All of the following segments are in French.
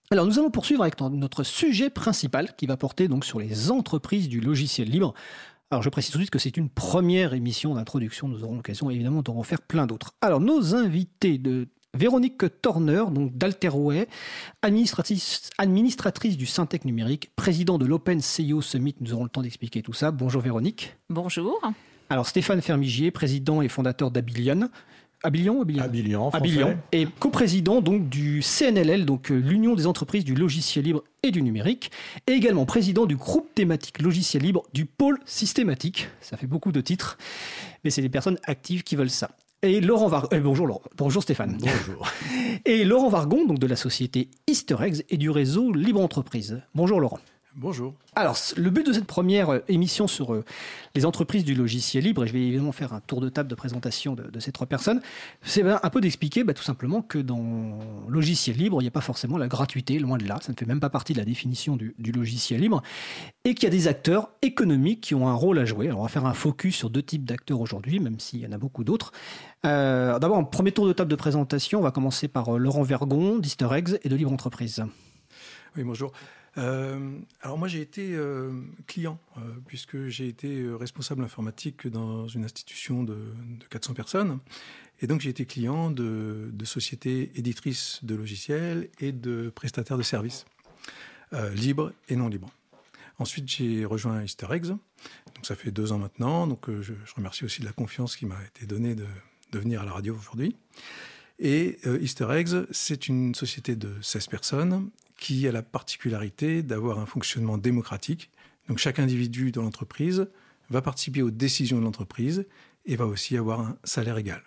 Alors nous allons poursuivre avec notre sujet principal qui va porter donc sur les entreprises du logiciel libre. Alors je précise tout de suite que c'est une première émission d'introduction, nous aurons l'occasion évidemment d'en faire plein d'autres. Alors nos invités de Véronique Torner, donc d'Alterway, administratrice du Syntec numérique, président de l'Open CEO Summit, nous aurons le temps d'expliquer tout ça. Bonjour Véronique. Bonjour. Alors Stéphane Fermigier, président et fondateur d'Abilion. Abilion, et coprésident donc du CNLL, donc l'Union des entreprises du logiciel libre et du numérique, et également président du groupe thématique logiciel libre du pôle systématique. Ça fait beaucoup de titres, mais c'est des personnes actives qui veulent ça. Et Laurent Vargon, bonjour Stéphane. Bonjour. Et Laurent Vargon, donc de la société Easter Eggs et du réseau Libre Entreprise. Bonjour Laurent. Bonjour. Alors, le but de cette première émission sur les entreprises du logiciel libre, et je vais évidemment faire un tour de table de présentation de ces trois personnes, c'est un peu d'expliquer tout simplement que dans le logiciel libre, il n'y a pas forcément la gratuité, loin de là, ça ne fait même pas partie de la définition du logiciel libre, et qu'il y a des acteurs économiques qui ont un rôle à jouer. Alors, on va faire un focus sur deux types d'acteurs aujourd'hui, même s'il y en a beaucoup d'autres. D'abord, en premier tour de table de présentation, on va commencer par Laurent Vargon, d'Easter Eggs et de Libre Entreprise. Oui, bonjour. Alors moi j'ai été client puisque j'ai été responsable informatique dans une institution de 400 personnes et donc j'ai été client de sociétés éditrices de logiciels et de prestataires de services libres et non libres. Ensuite j'ai rejoint Easter Eggs, donc ça fait 2 ans maintenant, donc je remercie aussi de la confiance qui m'a été donnée de venir à la radio aujourd'hui. Et Easter Eggs, c'est une société de 16 personnes qui a la particularité d'avoir un fonctionnement démocratique. Donc chaque individu dans l'entreprise va participer aux décisions de l'entreprise et va aussi avoir un salaire égal.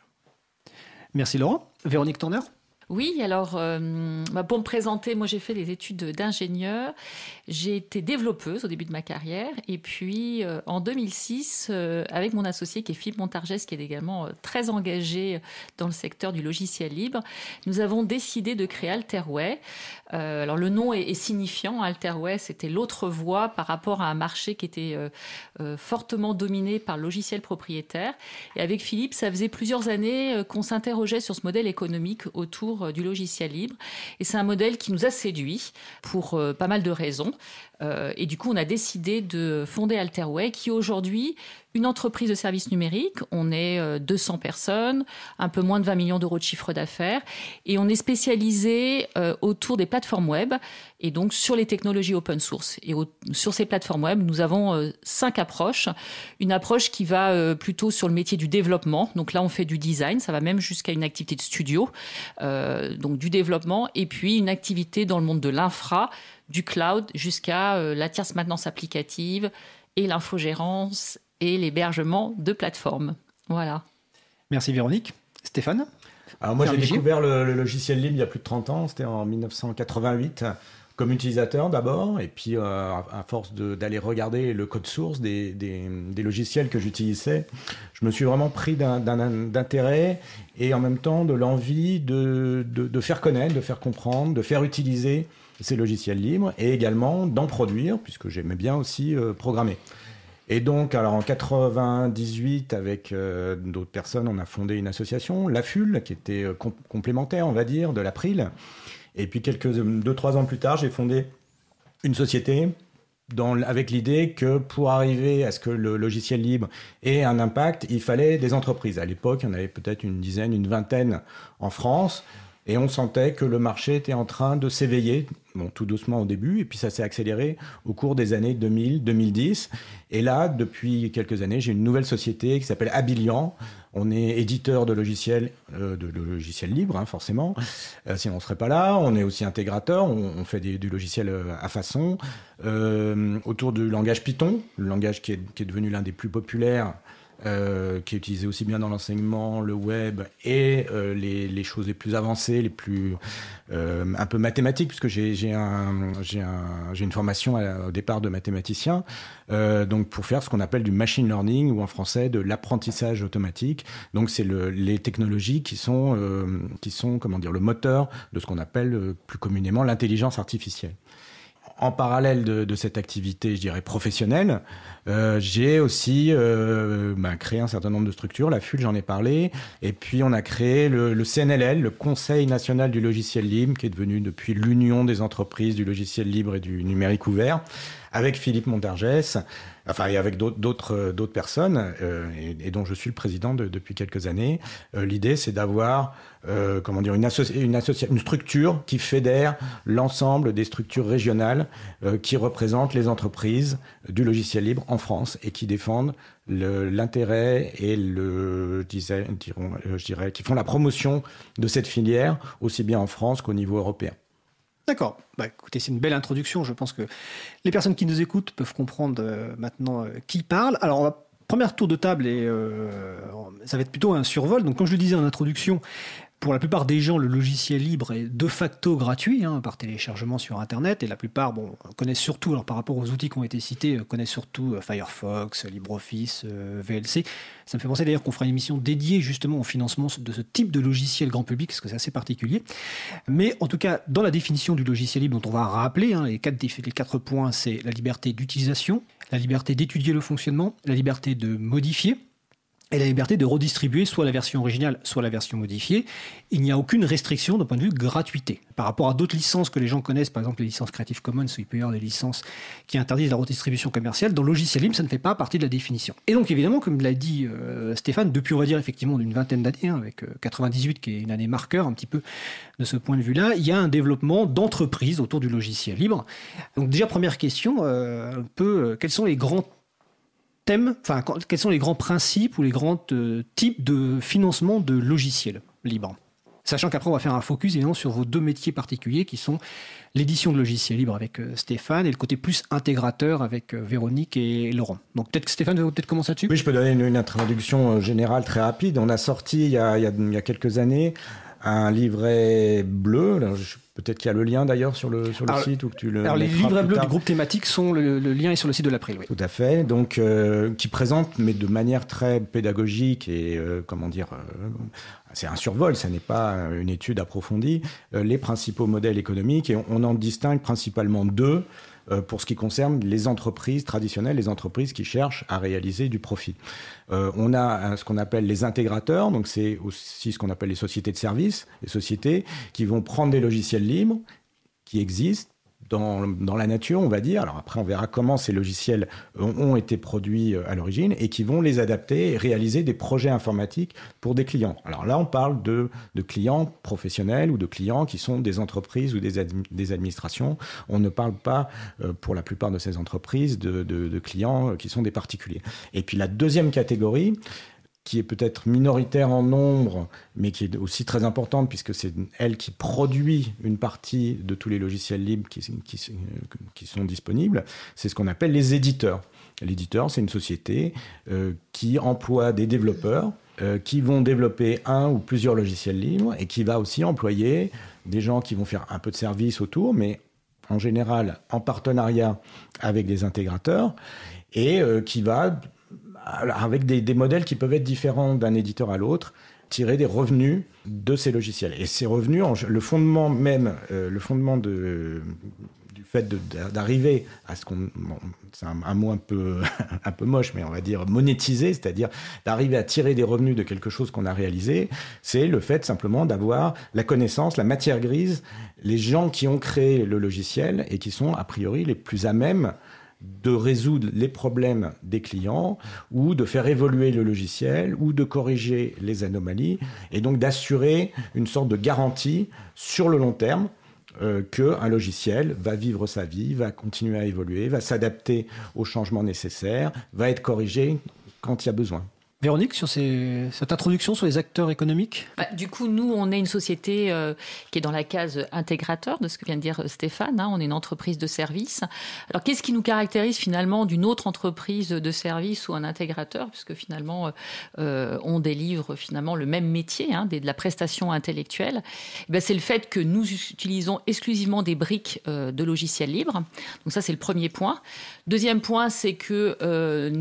Merci Laurent. Véronique Torner. Oui, alors pour me présenter, moi j'ai fait des études d'ingénieur, j'ai été développeuse au début de ma carrière et puis en 2006, avec mon associé qui est Philippe Montargès, qui est également très engagé dans le secteur du logiciel libre, nous avons décidé de créer Alterway. Alors le nom est signifiant, Alterway, c'était l'autre voie par rapport à un marché qui était fortement dominé par le logiciel propriétaire. Et avec Philippe, ça faisait plusieurs années qu'on s'interrogeait sur ce modèle économique autour du logiciel libre. Et c'est un modèle qui nous a séduits pour pas mal de raisons. Et du coup, on a décidé de fonder Alterway, qui est aujourd'hui une entreprise de services numériques. On est 200 personnes, un peu moins de 20 millions d'euros de chiffre d'affaires. Et on est spécialisé autour des plateformes web et donc sur les technologies open source. Et sur ces plateformes web, nous avons 5 approches. Une approche qui va plutôt sur le métier du développement. Donc là, on fait du design. Ça va même jusqu'à une activité de studio, donc du développement. Et puis une activité dans le monde de l'infra, du cloud jusqu'à la tierce maintenance applicative et l'infogérance et l'hébergement de plateformes. Voilà. Merci Véronique. Stéphane. Alors moi j'ai découvert le logiciel libre il y a plus de 30 ans, c'était en 1988, comme utilisateur d'abord, et puis à force d'aller regarder le code source des logiciels que j'utilisais, je me suis vraiment pris d'intérêt et en même temps de l'envie de faire connaître, de faire comprendre, de faire utiliser ces logiciels libres et également d'en produire, puisque j'aimais bien aussi programmer. Et donc, alors en 98, avec d'autres personnes, on a fondé une association, l'AFUL, qui était complémentaire, on va dire, de l'April. Et puis 2-3 ans plus tard, j'ai fondé une société avec l'idée que pour arriver à ce que le logiciel libre ait un impact, il fallait des entreprises. À l'époque, il y en avait peut-être une dizaine, une vingtaine en France. Et on sentait que le marché était en train de s'éveiller, bon, tout doucement au début, et puis ça s'est accéléré au cours des années 2000, 2010. Et là, depuis quelques années, j'ai une nouvelle société qui s'appelle Abilion. On est éditeur de logiciels libres, hein, forcément. Sinon, on ne serait pas là. On est aussi intégrateur. On fait du logiciel à façon. Autour du langage Python, le langage qui est devenu l'un des plus populaires, qui est utilisé aussi bien dans l'enseignement, le web et les choses les plus avancées, les plus un peu mathématiques, puisque j'ai une formation au départ de mathématicien, donc pour faire ce qu'on appelle du machine learning ou en français de l'apprentissage automatique. Donc c'est les technologies qui sont comment dire le moteur de ce qu'on appelle plus communément l'intelligence artificielle. en parallèle de cette activité, je dirais, professionnelle, j'ai aussi créé un certain nombre de structures. La FUL, j'en ai parlé. Et puis, on a créé le CNLL, le Conseil national du logiciel libre, qui est devenu depuis l'Union des entreprises du logiciel libre et du numérique ouvert, avec Philippe Montargès, et avec d'autres personnes, et dont je suis le président depuis quelques années. L'idée, c'est d'avoir une structure qui fédère l'ensemble des structures régionales qui représentent les entreprises du logiciel libre en France et qui défendent l'intérêt et qui font la promotion de cette filière aussi bien en France qu'au niveau européen. D'accord. Écoutez, c'est une belle introduction. Je pense que les personnes qui nous écoutent peuvent comprendre maintenant qui parle. Alors, première tour de table, et ça va être plutôt un survol. Donc, comme je le disais en introduction, pour la plupart des gens, le logiciel libre est de facto gratuit par téléchargement sur Internet. Et la plupart connaissent surtout, alors par rapport aux outils qui ont été cités, connaissent surtout Firefox, LibreOffice, VLC. Ça me fait penser d'ailleurs qu'on fera une émission dédiée justement au financement de ce type de logiciel grand public, parce que c'est assez particulier. Mais en tout cas, dans la définition du logiciel libre, dont on va rappeler, les quatre points, c'est la liberté d'utilisation, la liberté d'étudier le fonctionnement, la liberté de modifier, et la liberté de redistribuer soit la version originale, soit la version modifiée. Il n'y a aucune restriction d'un point de vue gratuité. Par rapport à d'autres licences que les gens connaissent, par exemple les licences Creative Commons, où il peut y avoir des licences qui interdisent la redistribution commerciale, dans le logiciel libre, ça ne fait pas partie de la définition. Et donc évidemment, comme l'a dit Stéphane, depuis on va dire effectivement d'une vingtaine d'années, avec 98 qui est une année marqueur un petit peu de ce point de vue-là, il y a un développement d'entreprises autour du logiciel libre. Donc déjà, première question, quels sont les grands thèmes, quels sont les grands principes ou les grands types de financement de logiciels libres? Sachant qu'après, on va faire un focus évidemment sur vos deux métiers particuliers qui sont l'édition de logiciels libres avec Stéphane et le côté plus intégrateur avec Véronique et Laurent. Donc peut-être que Stéphane va peut-être commencer là-dessus. Oui, je peux donner une introduction générale très rapide. On a sorti il y a quelques années un livret bleu. Peut-être qu'il y a le lien d'ailleurs sur le site ou que tu le. Alors les livrets bleus du groupe thématique sont le lien est sur le site de l'April. Oui. Tout à fait. Donc qui présente, mais de manière très pédagogique et c'est un survol, ça n'est pas une étude approfondie. Les principaux modèles économiques et on en distingue principalement deux. Pour ce qui concerne les entreprises traditionnelles, les entreprises qui cherchent à réaliser du profit. On a ce qu'on appelle les intégrateurs, donc c'est aussi ce qu'on appelle les sociétés de services, les sociétés qui vont prendre des logiciels libres qui existent dans la nature, on va dire. Alors après, on verra comment ces logiciels ont été produits à l'origine et qui vont les adapter et réaliser des projets informatiques pour des clients. Alors là, on parle de clients professionnels ou de clients qui sont des entreprises ou des administrations. On ne parle pas, pour la plupart de ces entreprises, de clients qui sont des particuliers. Et puis la deuxième catégorie, qui est peut-être minoritaire en nombre, mais qui est aussi très importante, puisque c'est elle qui produit une partie de tous les logiciels libres qui sont disponibles, c'est ce qu'on appelle les éditeurs. L'éditeur, c'est une société qui emploie des développeurs qui vont développer un ou plusieurs logiciels libres et qui va aussi employer des gens qui vont faire un peu de service autour, mais en général en partenariat avec des intégrateurs, et qui va, avec des modèles qui peuvent être différents d'un éditeur à l'autre, tirer des revenus de ces logiciels. Et ces revenus, le fondement du fait d'arriver à ce qu'on... Bon, c'est un mot un peu moche, mais on va dire monétiser, c'est-à-dire d'arriver à tirer des revenus de quelque chose qu'on a réalisé, c'est le fait simplement d'avoir la connaissance, la matière grise, les gens qui ont créé le logiciel et qui sont a priori les plus à même de résoudre les problèmes des clients ou de faire évoluer le logiciel ou de corriger les anomalies et donc d'assurer une sorte de garantie sur le long terme qu'un logiciel va vivre sa vie, va continuer à évoluer, va s'adapter aux changements nécessaires, va être corrigé quand il y a besoin. Véronique, sur cette introduction sur les acteurs économiques ? Du coup, nous, on est une société qui est dans la case intégrateur de ce que vient de dire Stéphane. On est une entreprise de service. Alors, qu'est-ce qui nous caractérise finalement d'une autre entreprise de service ou un intégrateur ? Puisque finalement, on délivre finalement le même métier, de la prestation intellectuelle. C'est le fait que nous utilisons exclusivement des briques de logiciels libres. Donc ça, c'est le premier point. Deuxième point, c'est que nous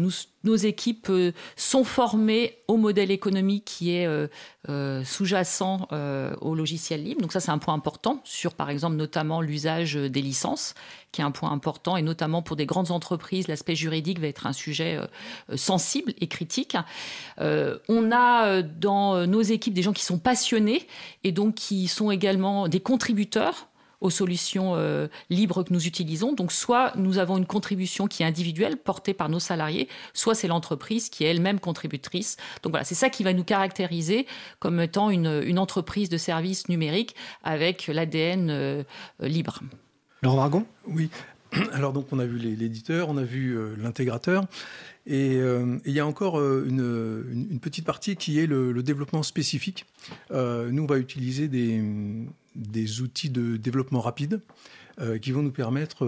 nos équipes sont formées au modèle économique qui est sous-jacent au logiciel libre. Donc ça, c'est un point important sur, par exemple, notamment l'usage des licences, qui est un point important, et notamment pour des grandes entreprises, l'aspect juridique va être un sujet sensible et critique. On a dans nos équipes des gens qui sont passionnés et donc qui sont également des contributeurs aux solutions libres que nous utilisons. Donc, soit nous avons une contribution qui est individuelle, portée par nos salariés, soit c'est l'entreprise qui est elle-même contributrice. Donc voilà, c'est ça qui va nous caractériser comme étant une entreprise de services numériques avec l'ADN libre. Laurent Vargon ? Oui. Alors donc on a vu l'éditeur, on a vu l'intégrateur, et il y a encore une petite partie qui est le développement spécifique. Nous on va utiliser des outils de développement rapide qui vont nous permettre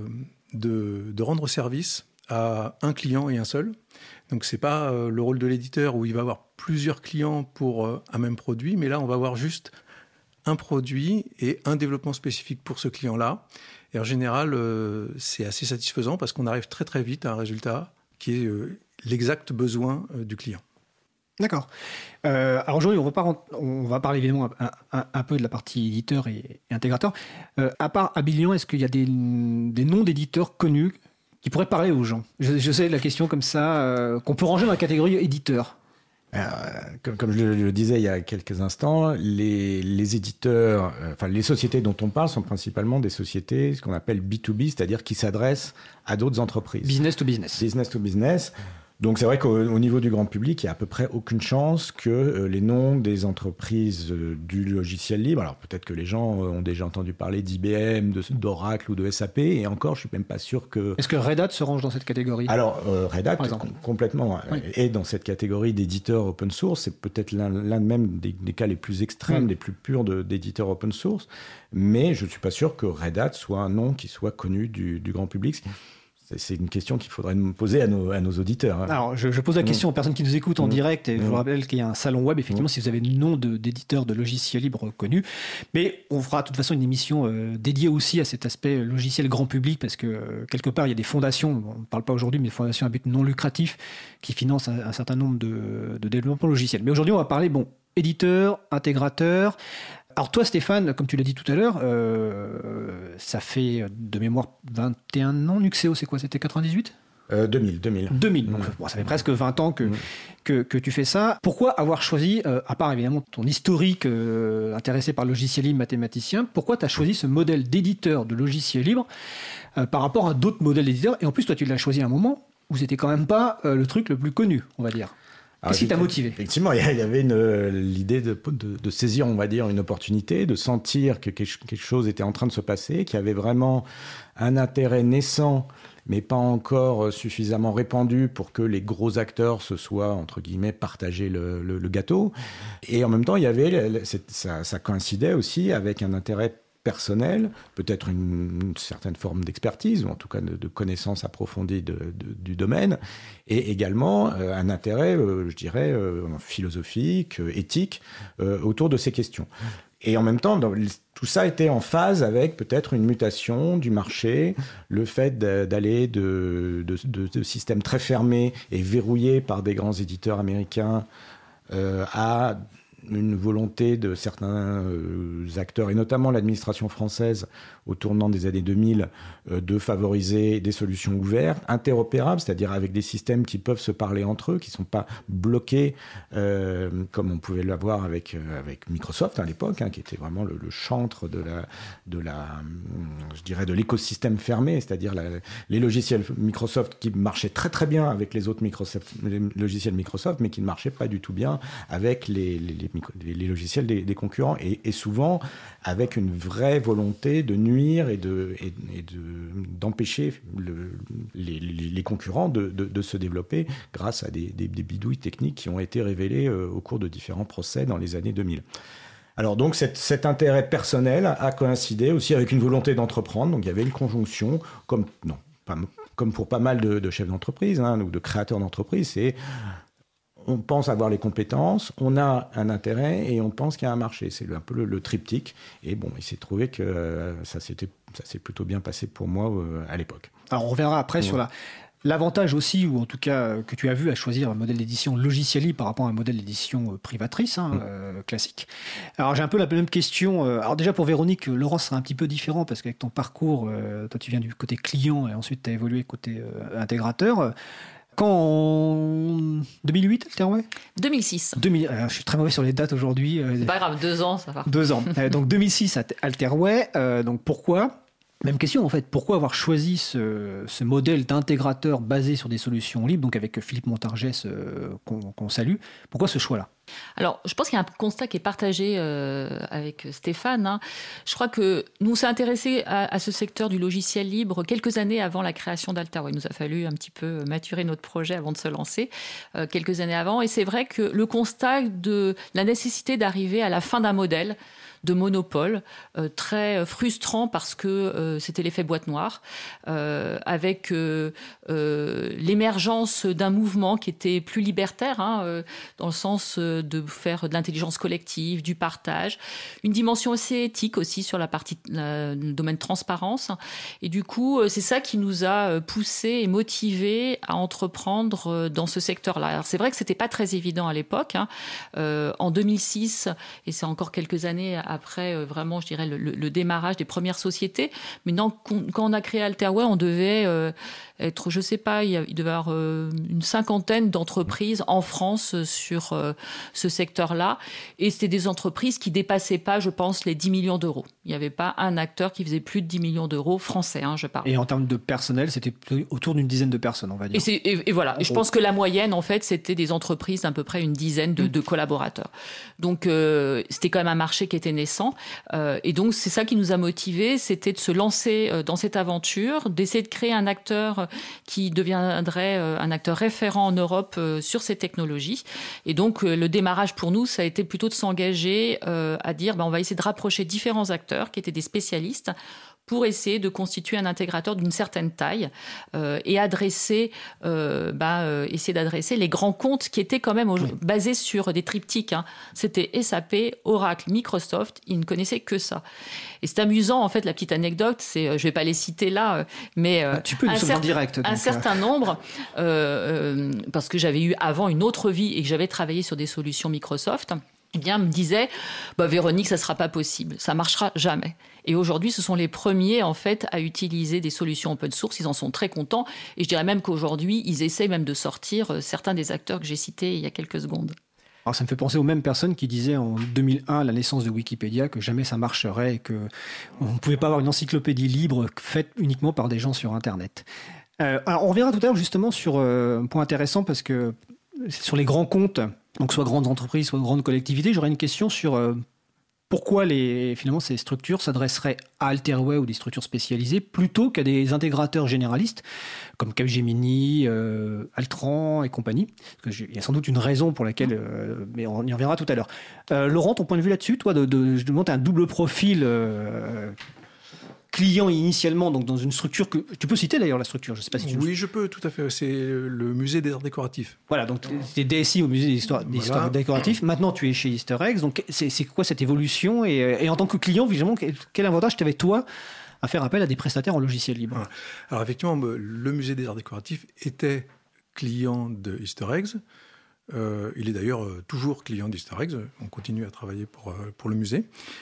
de rendre service à un client et un seul. Donc c'est pas le rôle de l'éditeur où il va avoir plusieurs clients pour un même produit, mais là on va avoir juste un produit et un développement spécifique pour ce client-là. Et en général, c'est assez satisfaisant parce qu'on arrive très très vite à un résultat qui est l'exact besoin du client. D'accord. Alors aujourd'hui, on va parler évidemment un peu de la partie éditeur et intégrateur. À part Abilion, est-ce qu'il y a des noms d'éditeurs connus qui pourraient parler aux gens ? Je sais la question comme ça, qu'on peut ranger dans la catégorie éditeur. Comme je le disais il y a quelques instants, les éditeurs, les sociétés dont on parle sont principalement des sociétés, ce qu'on appelle B2B, c'est-à-dire qui s'adressent à d'autres entreprises. Business to business. Business to business. Donc c'est vrai qu'au niveau du grand public, il n'y a à peu près aucune chance que les noms des entreprises du logiciel libre, alors peut-être que les gens ont déjà entendu parler d'IBM, d'Oracle ou de SAP, et encore je ne suis même pas sûr que... Est-ce que Red Hat se range dans cette catégorie ? Alors Red Hat complètement oui. est dans cette catégorie d'éditeurs open source, c'est peut-être l'un même des cas les plus extrêmes, les plus purs d'éditeurs open source, mais je ne suis pas sûr que Red Hat soit un nom qui soit connu du grand public. C'est une question qu'il faudrait nous poser à nos auditeurs. Alors, je pose la question aux personnes qui nous écoutent en direct, et je vous rappelle qu'il y a un salon web, effectivement, si vous avez le nom d'éditeurs de logiciels libres connus. Mais on fera de toute façon une émission dédiée aussi à cet aspect logiciel grand public, parce que quelque part, il y a des fondations, on ne parle pas aujourd'hui, mais des fondations à but non lucratif, qui financent un certain nombre de développements logiciels. Mais aujourd'hui, on va parler, éditeur, intégrateur. Alors toi, Stéphane, comme tu l'as dit tout à l'heure, ça fait de mémoire 21 ans. Nuxeo, c'est quoi ? C'était 98 ? 2000. Donc, ça fait presque 20 ans que tu fais ça. Pourquoi avoir choisi, à part évidemment ton historique intéressé par le logiciel libre mathématicien, pourquoi tu as choisi ce modèle d'éditeur de logiciel libre par rapport à d'autres modèles d'éditeurs ? Et en plus, toi, tu l'as choisi à un moment où c'était quand même pas le truc le plus connu, on va dire. Qu'est-ce qui t'a motivé ? Effectivement, il y avait l'idée de saisir, on va dire, une opportunité, de sentir que quelque chose était en train de se passer, qu'il y avait vraiment un intérêt naissant, mais pas encore suffisamment répandu pour que les gros acteurs se soient, entre guillemets, partagé le gâteau. Et en même temps, il y avait ça coïncidait aussi avec un intérêt personnel, peut-être une certaine forme d'expertise, ou en tout cas de connaissance approfondie du domaine, et également un intérêt, je dirais, philosophique, éthique, autour de ces questions. Et en même temps, tout ça était en phase avec peut-être une mutation du marché, le fait d'aller de systèmes très fermés et verrouillés par des grands éditeurs américains à une volonté de certains acteurs, et notamment l'administration française au tournant des années 2000, de favoriser des solutions ouvertes, interopérables, c'est-à-dire avec des systèmes qui peuvent se parler entre eux, qui ne sont pas bloqués, comme on pouvait l'avoir avec Microsoft à l'époque, qui était vraiment le chantre de l'écosystème fermé, c'est-à-dire les logiciels Microsoft qui marchaient très très bien avec les autres logiciels Microsoft, mais qui ne marchaient pas du tout bien avec les logiciels des concurrents, et souvent avec une vraie volonté de nuire et d'empêcher les concurrents de se développer grâce à des bidouilles techniques qui ont été révélées au cours de différents procès dans les années 2000. Alors donc cet intérêt personnel a coïncidé aussi avec une volonté d'entreprendre, donc il y avait une conjonction, comme pour pas mal de chefs d'entreprise ou de créateurs d'entreprise, c'est on pense avoir les compétences, on a un intérêt et on pense qu'il y a un marché. C'est un peu le triptyque. Et bon, il s'est trouvé que ça s'est plutôt bien passé pour moi à l'époque. Alors on reviendra après sur l'avantage aussi, ou en tout cas que tu as vu à choisir un modèle d'édition logiciel libre par rapport à un modèle d'édition privatrice, classique. Alors j'ai un peu la même question. Alors déjà pour Véronique, Laurent sera un petit peu différent parce qu'avec ton parcours, toi tu viens du côté client et ensuite tu as évolué côté intégrateur. Quand en 2008, Alterway 2006. Je suis très mauvais sur les dates aujourd'hui. C'est pas grave, 2 ans, ça va. 2 ans. Donc 2006, Alterway. Donc pourquoi ? Même question en fait, pourquoi avoir choisi ce modèle d'intégrateur basé sur des solutions libres, donc avec Philippe Montargès qu'on salue, pourquoi ce choix-là ? Alors, je pense qu'il y a un constat qui est partagé avec Stéphane. Je crois que nous s'est intéressés à ce secteur du logiciel libre quelques années avant la création d'Alterway. Il nous a fallu un petit peu maturer notre projet avant de se lancer, quelques années avant. Et c'est vrai que le constat de la nécessité d'arriver à la fin d'un modèle de monopole, très frustrant parce que c'était l'effet boîte noire, avec l'émergence d'un mouvement qui était plus libertaire, dans le sens de faire de l'intelligence collective, du partage, une dimension assez éthique aussi sur le domaine transparence. Et du coup, c'est ça qui nous a poussé et motivé à entreprendre dans ce secteur-là. Alors c'est vrai que c'était pas très évident à l'époque. En 2006, et c'est encore quelques années après vraiment, je dirais, le démarrage des premières sociétés. Mais quand on a créé Alterway, on devait être, je sais pas, il devait y avoir une 50aine d'entreprises en France sur ce secteur-là. Et c'était des entreprises qui dépassaient pas, je pense, les 10 millions d'euros. Il n'y avait pas un acteur qui faisait plus de 10 millions d'euros français, je parle. Et en termes de personnel, c'était autour d'une dizaine de personnes, on va dire. Et voilà. Et je pense que la moyenne, en fait, c'était des entreprises d'à peu près une dizaine de collaborateurs. Donc, c'était quand même un marché qui était naissant. Et donc, c'est ça qui nous a motivés, c'était de se lancer dans cette aventure, d'essayer de créer un acteur qui deviendrait un acteur référent en Europe sur ces technologies. Et donc, le démarrage pour nous, ça a été plutôt de s'engager à dire, on va essayer de rapprocher différents acteurs qui étaient des spécialistes pour essayer de constituer un intégrateur d'une certaine taille et essayer d'adresser les grands comptes qui étaient quand même basés sur des triptyques. C'était SAP, Oracle, Microsoft, ils ne connaissaient que ça. Et c'est amusant, en fait, la petite anecdote, je ne vais pas les citer là, mais tu peux en direct. Un certain nombre, parce que j'avais eu avant une autre vie et que j'avais travaillé sur des solutions Microsoft, me disait Véronique, ça ne sera pas possible, ça ne marchera jamais. Et aujourd'hui, ce sont les premiers en fait à utiliser des solutions open source. Ils en sont très contents. Et je dirais même qu'aujourd'hui, ils essaient même de sortir certains des acteurs que j'ai cités il y a quelques secondes. Alors ça me fait penser aux mêmes personnes qui disaient en 2001, à la naissance de Wikipédia, que jamais ça marcherait et qu'on ne pouvait pas avoir une encyclopédie libre faite uniquement par des gens sur Internet. Alors on reviendra tout à l'heure justement sur un point intéressant parce que sur les grands comptes, donc soit grandes entreprises, soit grandes collectivités, j'aurais une question sur pourquoi finalement ces structures s'adresseraient à Alterway ou des structures spécialisées plutôt qu'à des intégrateurs généralistes comme Capgemini, Altran et compagnie. Parce qu'il y a sans doute une raison pour laquelle, mais on y reviendra tout à l'heure. Laurent, ton point de vue là-dessus, toi, je demande un double profil client initialement, donc dans une structure que tu peux citer d'ailleurs la structure, je sais pas si tu Oui, je peux, tout à fait. C'est le musée des arts décoratifs. Voilà, donc tu es DSI au musée des arts décoratifs. Maintenant, tu es chez Easter Eggs. Donc, c'est quoi cette évolution et en tant que client, évidemment, quel avantage t'avais toi à faire appel à des prestataires en logiciel libre ? Alors effectivement, le musée des arts décoratifs était client de Easter Eggs. Il est d'ailleurs toujours client d'Easter Eggs. On continue à travailler pour le musée.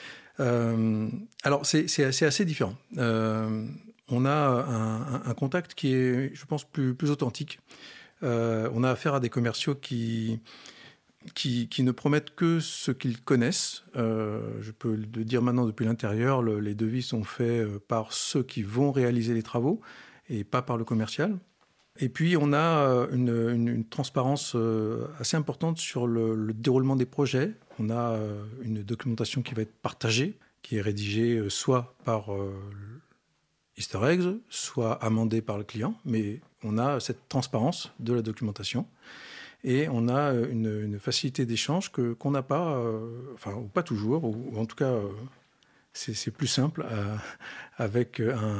Alors c'est assez différent. On a un contact qui est, je pense, plus authentique. On a affaire à des commerciaux qui ne promettent que ce qu'ils connaissent. Je peux le dire maintenant depuis l'intérieur, les devis sont faits par ceux qui vont réaliser les travaux et pas par le commercial. Et puis, on a une transparence assez importante sur le déroulement des projets. On a une documentation qui va être partagée, qui est rédigée soit par Easter Eggs, soit amendée par le client. Mais on a cette transparence de la documentation. Et on a une facilité d'échange qu'on n'a pas, ou pas toujours, ou en tout cas, c'est plus simple avec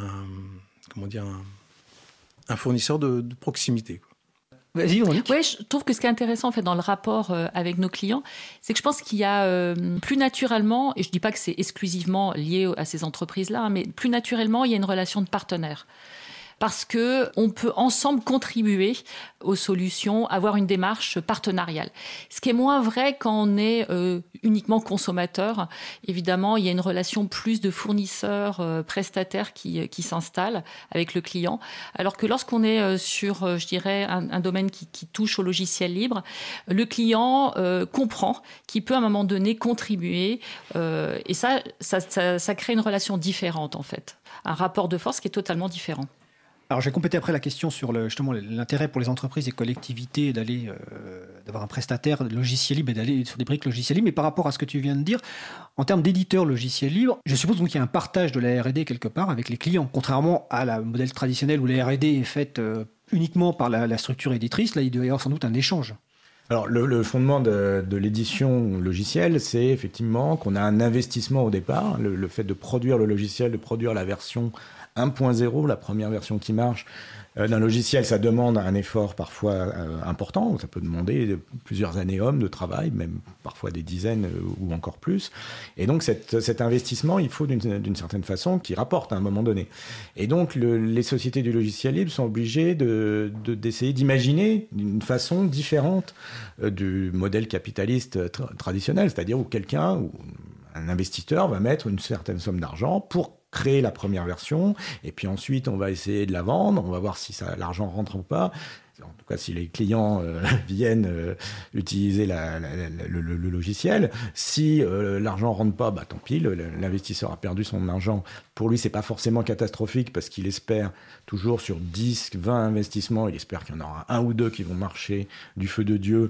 un fournisseur de proximité. Vas-y, Véronique. Oui, je trouve que ce qui est intéressant en fait, dans le rapport avec nos clients, c'est que je pense qu'il y a plus naturellement, et je ne dis pas que c'est exclusivement lié à ces entreprises-là, mais plus naturellement, il y a une relation de partenaire. parce qu'on peut ensemble contribuer aux solutions, avoir une démarche partenariale. Ce qui est moins vrai quand on est uniquement consommateur. Évidemment, il y a une relation plus de fournisseurs-prestataires qui s'installe avec le client, alors que lorsqu'on est sur, je dirais, un domaine qui touche au logiciel libre, le client comprend qu'il peut à un moment donné contribuer et ça crée une relation différente en fait, un rapport de force qui est totalement différent. Alors, j'ai complété après la question sur justement l'intérêt pour les entreprises et collectivités d'avoir un prestataire de logiciel libre et d'aller sur des briques logiciel libre. Mais par rapport à ce que tu viens de dire, en termes d'éditeurs logiciel libre, je suppose donc qu'il y a un partage de la R&D quelque part avec les clients. Contrairement à la modèle traditionnel où la R&D est faite uniquement par la structure éditrice, là, il doit y avoir sans doute un échange. Alors, le fondement de l'édition logicielle, c'est effectivement qu'on a un investissement au départ. Le fait de produire le logiciel, de produire la version 1.0, la première version qui marche d'un logiciel, ça demande un effort parfois important. Ça peut demander plusieurs années hommes de travail, même parfois des dizaines ou encore plus. Et donc cet investissement, il faut d'une certaine façon qu'il rapporte à un moment donné. Et donc les sociétés du logiciel libre sont obligées d'essayer d'imaginer une façon différente du modèle capitaliste traditionnel, c'est-à-dire où un investisseur va mettre une certaine somme d'argent pour créer la première version, et puis ensuite on va essayer de la vendre, on va voir si l'argent rentre ou pas. En tout cas, si les clients viennent utiliser le logiciel. Si l'argent rentre pas, tant pis, l'investisseur a perdu son argent. Pour lui, c'est pas forcément catastrophique parce qu'il espère toujours sur 10, 20 investissements, il espère qu'il y en aura 1 ou 2 qui vont marcher du feu de Dieu,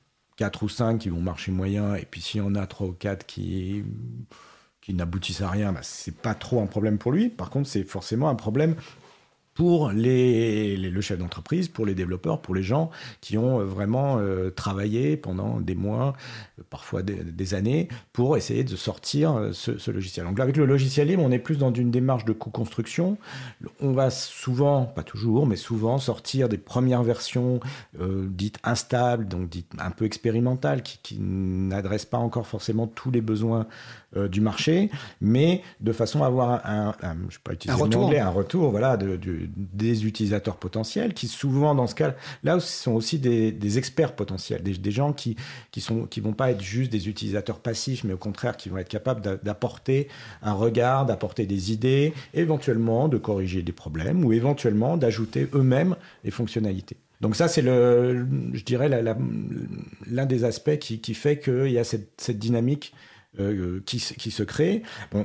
4 ou 5 qui vont marcher moyen, et puis s'il y en a 3 ou 4 qui n'aboutissent à rien, c'est pas trop un problème pour lui. Par contre, c'est forcément un problème pour le chef d'entreprise, pour les développeurs, pour les gens qui ont vraiment travaillé pendant des mois, parfois des années, pour essayer de sortir ce logiciel. Donc là, avec le logiciel libre, on est plus dans une démarche de co-construction. On va souvent, pas toujours, mais souvent sortir des premières versions dites instables, donc dites un peu expérimentales, qui n'adressent pas encore forcément tous les besoins du marché, mais de façon à avoir je ne vais pas utiliser le mot anglais, un retour voilà, des utilisateurs potentiels qui souvent dans ce cas-là sont aussi des experts potentiels, des gens qui vont pas être juste des utilisateurs passifs, mais au contraire qui vont être capables d'apporter un regard, d'apporter des idées, éventuellement de corriger des problèmes ou éventuellement d'ajouter eux-mêmes des fonctionnalités. Donc ça, c'est je dirais l'un des aspects qui fait qu'il y a cette dynamique qui se crée.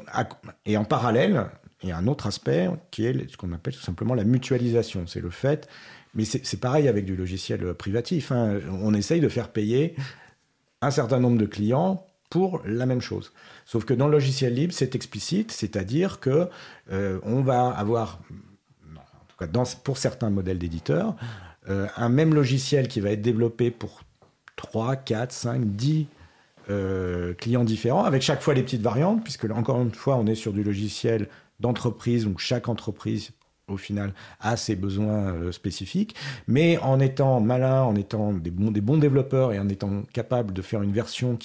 Et en parallèle, il y a un autre aspect qui est ce qu'on appelle tout simplement la mutualisation. C'est le fait, mais c'est pareil avec du logiciel privatif, hein. On essaye de faire payer un certain nombre de clients pour la même chose. Sauf que dans le logiciel libre, c'est explicite, c'est-à-dire que on va avoir, en tout cas pour certains modèles d'éditeurs, un même logiciel qui va être développé pour 3, 4, 5, 10 clients différents, avec chaque fois les petites variantes, puisque là, encore une fois, on est sur du logiciel d'entreprise, où chaque entreprise, au final, a ses besoins spécifiques, mais en étant malin, en étant des bons développeurs et en étant capable de faire une version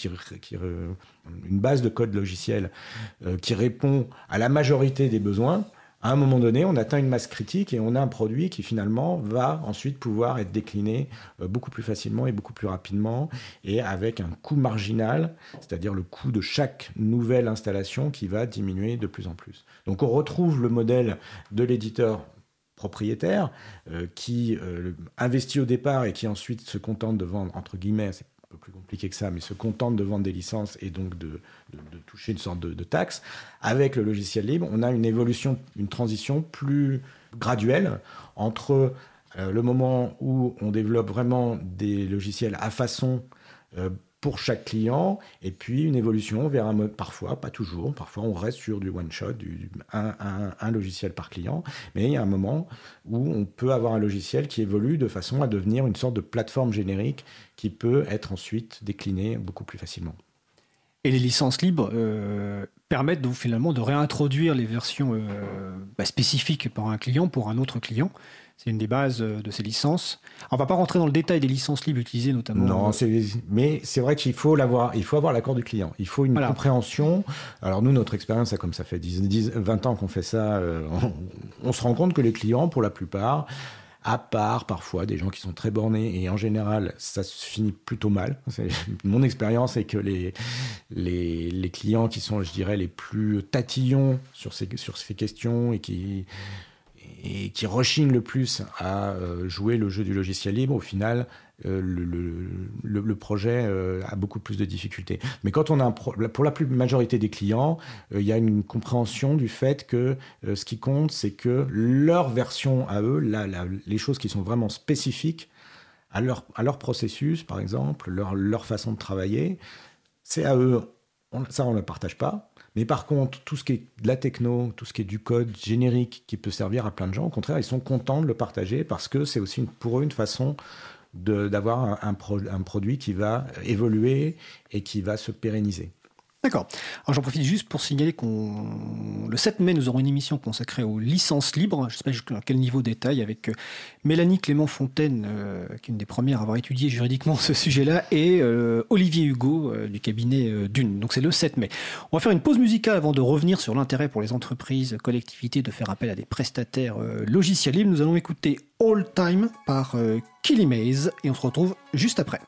une base de code logiciel qui répond à la majorité des besoins, à un moment donné, on atteint une masse critique et on a un produit qui finalement va ensuite pouvoir être décliné beaucoup plus facilement et beaucoup plus rapidement et avec un coût marginal, c'est-à-dire le coût de chaque nouvelle installation qui va diminuer de plus en plus. Donc on retrouve le modèle de l'éditeur propriétaire qui investit au départ et qui ensuite se contente de vendre, entre guillemets, c'est un peu plus compliqué que ça, mais se contente de vendre des licences et donc de toucher une sorte de taxe. Avec le logiciel libre, on a une évolution, une transition plus graduelle entre le moment où on développe vraiment des logiciels à façon pour chaque client, et puis une évolution vers un mode, parfois, pas toujours, parfois on reste sur du one-shot, un logiciel par client, mais il y a un moment où on peut avoir un logiciel qui évolue de façon à devenir une sorte de plateforme générique qui peut être ensuite déclinée beaucoup plus facilement. Et les licences libres permettent donc finalement de réintroduire les versions spécifiques par un client pour un autre client. C'est une des bases de ces licences. On ne va pas rentrer dans le détail des licences libres utilisées notamment. Non, mais c'est vrai qu'il faut l'avoir. Il faut avoir l'accord du client. Il faut une compréhension. Alors nous, notre expérience, comme ça fait 20 ans qu'on fait ça, on se rend compte que les clients, pour la plupart, à part parfois des gens qui sont très bornés, et en général, ça se finit plutôt mal. Mon expérience est que les clients qui sont, je dirais, les plus tatillons sur ces questions et qui rechignent le plus à jouer le jeu du logiciel libre, au final, le projet a beaucoup plus de difficultés. Mais quand on a pour la majorité des clients, il y a une compréhension du fait que ce qui compte, c'est que leur version à eux, les choses qui sont vraiment spécifiques à leur processus, par exemple, leur façon de travailler, c'est à eux. Ça, on ne le partage pas. Mais par contre, tout ce qui est de la techno, tout ce qui est du code générique qui peut servir à plein de gens, au contraire, ils sont contents de le partager parce que c'est aussi pour eux une façon d'avoir un produit qui va évoluer et qui va se pérenniser. D'accord. Alors j'en profite juste pour signaler le 7 mai, nous aurons une émission consacrée aux licences libres. Je ne sais pas jusqu'à quel niveau détail, avec Mélanie Clément-Fontaine, qui est une des premières à avoir étudié juridiquement ce sujet-là, et Olivier Hugo du cabinet Dune. Donc c'est le 7 mai. On va faire une pause musicale avant de revenir sur l'intérêt pour les entreprises, collectivités de faire appel à des prestataires logiciels libres. Nous allons écouter All Time par Killy Maze et on se retrouve juste après.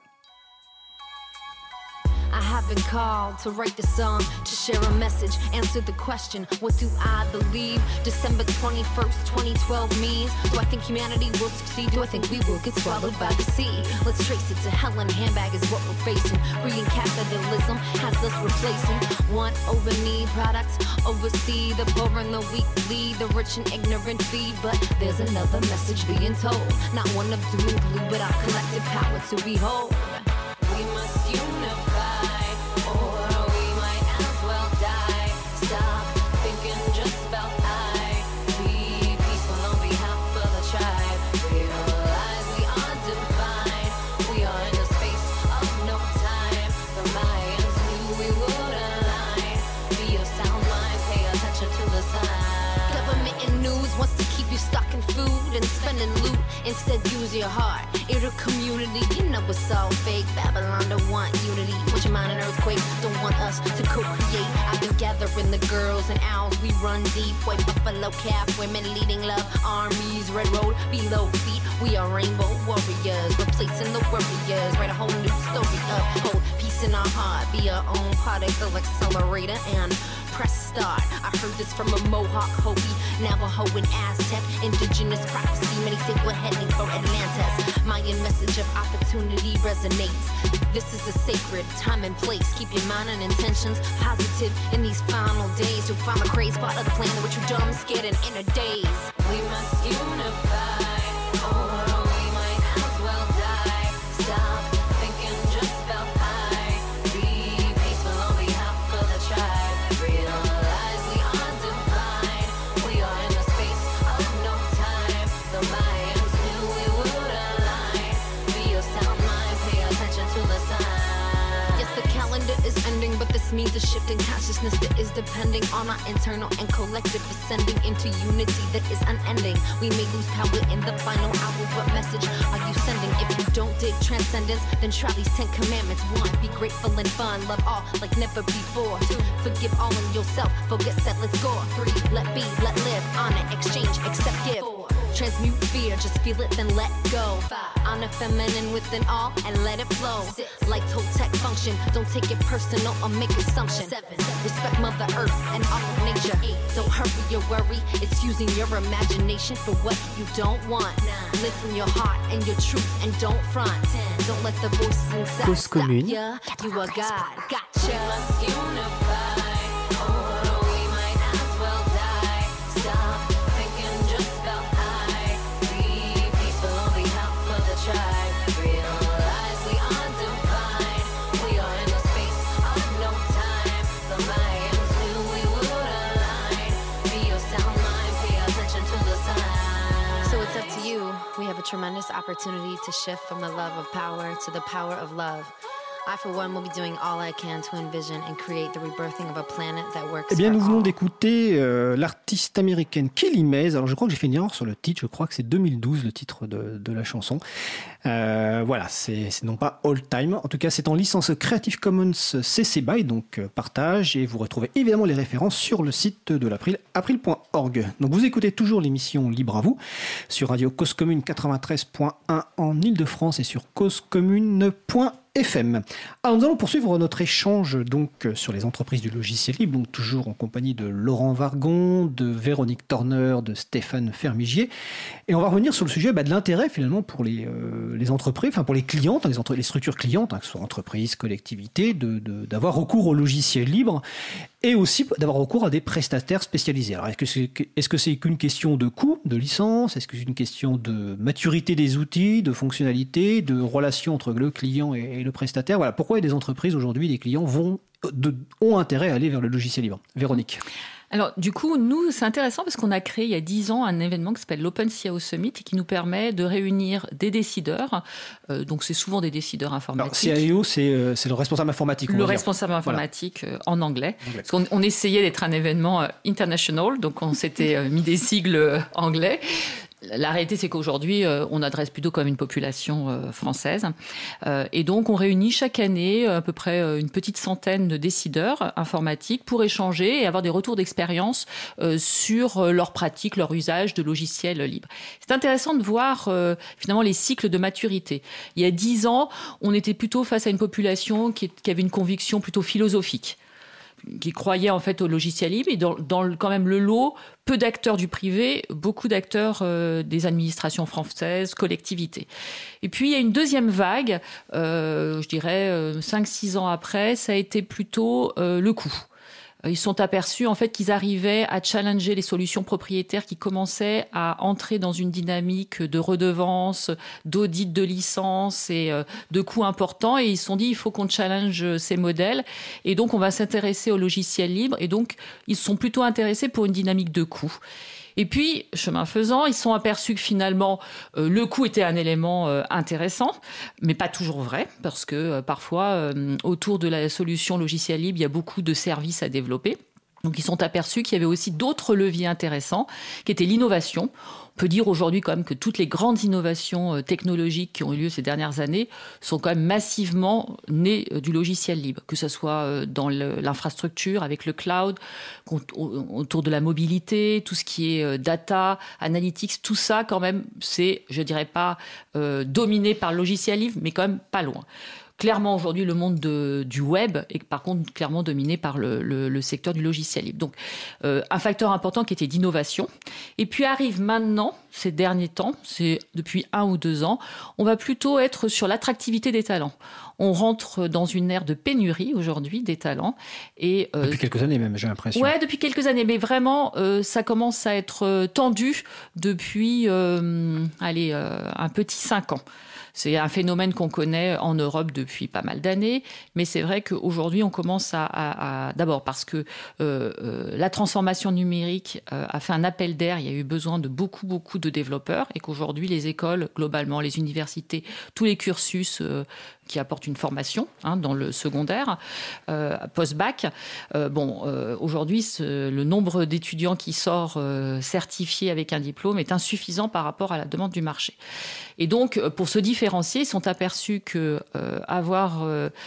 I have been called to write the song, to share a message, answer the question, what do I believe? December 21st, 2012 means, do I think humanity will succeed? Do I think we will get swallowed by the sea? Let's trace it to hell in a handbag is what we're facing. Greed and capitalism has us replacing want over need products, oversee the poor and the weak lead, the rich and ignorant feed. But there's another message being told, not one of doom and gloom, but our collective power to behold. We must unify, or we might as well die. Stop thinking just about I. Be peaceful on behalf of the tribe. Realize we are divine. We are in the space of no time. The Mayans knew we would align. Be your sound mind, pay attention to the sign. Government and news wants to keep you stuck in food and spending loot. Instead, use your heart. It'll community, you know it's all fake. Babylon don't want unity. Want your mind an earthquake, don't want us to co-create. I've been gathering the girls and owls, we run deep. White buffalo calf, women leading love armies. Red road, below feet, we are rainbow warriors. Replacing the warriors, write a whole new story up. Hold peace in our heart, be our own particle accelerator and press start. I heard this from a Mohawk, Hopi, Navajo and Aztec. Indigenous prophecy, many say we're heading for Atlantis. Mayan message of opportunity resonates. This is a sacred time and place. Keep your mind and intentions positive in these final days. You'll find the crazy part of the plan that you're dumb, scared, and in a daze. We must unify, or we might as well die. Stop thinking just about I. Be peaceful on behalf of the tribe. Realize we are divine. We are in the space of no time. The Mayans knew we would align. Be your sound mind, pay attention to the sign. Yes, the calendar is ending, but this means a shift in consciousness that is depending on our internal and collective ascending into unity that is unending. We may lose power in the final hour. What message are you sending? If you don't dig transcendence, then try these 10 commandments. 1, be grateful and fun, love all like never before. 2, forgive all in yourself, focus, set, let's go. 3, let be, let live, honor, exchange, accept, give. 4, transmute fear, just feel it, then let go. 5, honor feminine within all and let it flow. 6, like Toltec function, don't take it personal or make assumptions. 7, respect Mother Earth and all of nature. 8, don't hurry or worry, it's using your imagination for what you don't want. 9, live from your heart and your truth and don't front. 10, don't let the voices inside Cause stop commune. ya. You are God, gotcha. We must unify, or we might as well die. Stop thinking just about I. Be peaceful on behalf of the tribe. Realize we are divine. We are in the space of no time. The Mayans knew we would align. Be your sound mind, pay attention to the sign. So it's up to you. We have a tremendous opportunity to shift from the love of power to the power of love. I, for one, will be doing all I can to envision and create the rebirthing of a planet that works Eh bien, for nous venons all. d'écouter l'artiste américaine Kelly Mays. Alors, je crois que j'ai fait une erreur sur le titre. Je crois que c'est 2012, le titre de la chanson. Voilà, c'est non pas All Time. En tout cas, c'est en licence Creative Commons CC BY, donc partage. Et vous retrouvez évidemment les références sur le site de l'April, april.org. Donc, vous écoutez toujours l'émission Libre à vous sur Radio Cause Commune 93.1 en Ile-de-France et sur causecommune.fm. Alors, nous allons poursuivre notre échange donc sur les entreprises du logiciel libre, donc toujours en compagnie de Laurent Vargon, de Véronique Torner, de Stéphane Fermigier. Et on va revenir sur le sujet de l'intérêt finalement pour les entreprises, enfin pour les clientes, les structures clientes, que ce soit entreprises, collectivités, d'avoir recours au logiciel libre et aussi d'avoir recours à des prestataires spécialisés. Alors est-ce que c'est qu'une question de coût, de licence? Est-ce que c'est une question de maturité des outils, de fonctionnalité, de relation entre le client et le prestataire? Voilà, pourquoi des entreprises aujourd'hui, des clients ont intérêt à aller vers le logiciel libre? Véronique. Alors, du coup, nous, c'est intéressant parce qu'on a créé il y a 10 ans un événement qui s'appelle l'Open CIO Summit et qui nous permet de réunir des décideurs. Donc, c'est souvent des décideurs informatiques. Alors, CIO, c'est le responsable informatique. Le responsable informatique en anglais. Parce qu'on essayait d'être un événement international, donc on s'était mis des sigles anglais. La réalité, c'est qu'aujourd'hui, on adresse plutôt comme une population française. Et donc, on réunit chaque année à peu près une petite centaine de décideurs informatiques pour échanger et avoir des retours d'expérience sur leurs pratiques, leur usage de logiciels libres. C'est intéressant de voir finalement les cycles de maturité. Il y a 10 ans, on était plutôt face à une population qui avait une conviction plutôt philosophique, qui croyaient en fait au logiciel libre, et dans quand même le lot, peu d'acteurs du privé, beaucoup d'acteurs des administrations françaises, collectivités. Et puis il y a une deuxième vague, je dirais 5-6 ans après, ça a été plutôt le coût. Ils sont aperçus en fait qu'ils arrivaient à challenger les solutions propriétaires qui commençaient à entrer dans une dynamique de redevance, d'audit de licence et de coûts importants. Et ils se sont dit il faut qu'on challenge ces modèles. Et donc on va s'intéresser au logiciel libre. Et donc ils se sont plutôt intéressés pour une dynamique de coût. Et puis, chemin faisant, ils se sont aperçus que finalement, le coût était un élément intéressant, mais pas toujours vrai, parce que parfois, autour de la solution logiciel libre, il y a beaucoup de services à développer. Donc, ils sont aperçus qu'il y avait aussi d'autres leviers intéressants, qui étaient l'innovation. On peut dire aujourd'hui quand même que toutes les grandes innovations technologiques qui ont eu lieu ces dernières années sont quand même massivement nées du logiciel libre, que ce soit dans l'infrastructure avec le cloud, autour de la mobilité, tout ce qui est data, analytics, tout ça quand même, c'est, je dirais pas dominé par le logiciel libre, mais quand même pas loin. Clairement, aujourd'hui, le monde du web est par contre clairement dominé par le secteur du logiciel libre. Donc, un facteur important qui était d'innovation. Et puis arrive maintenant, ces derniers temps, c'est depuis 1 ou 2 ans, on va plutôt être sur l'attractivité des talents. On rentre dans une ère de pénurie aujourd'hui des talents. Et, depuis quelques années même, j'ai l'impression. Ouais, depuis quelques années. Mais vraiment, ça commence à être tendu depuis, un petit 5 ans. C'est un phénomène qu'on connaît en Europe depuis pas mal d'années, mais c'est vrai qu'aujourd'hui, on commence d'abord parce que la transformation numérique a fait un appel d'air, il y a eu besoin de beaucoup de développeurs, et qu'aujourd'hui, les écoles, globalement, les universités, tous les cursus qui apportent une formation dans le secondaire, post-bac. Aujourd'hui, le nombre d'étudiants qui sort certifiés avec un diplôme est insuffisant par rapport à la demande du marché. Et donc, pour se différencier, ils sont aperçus que avoir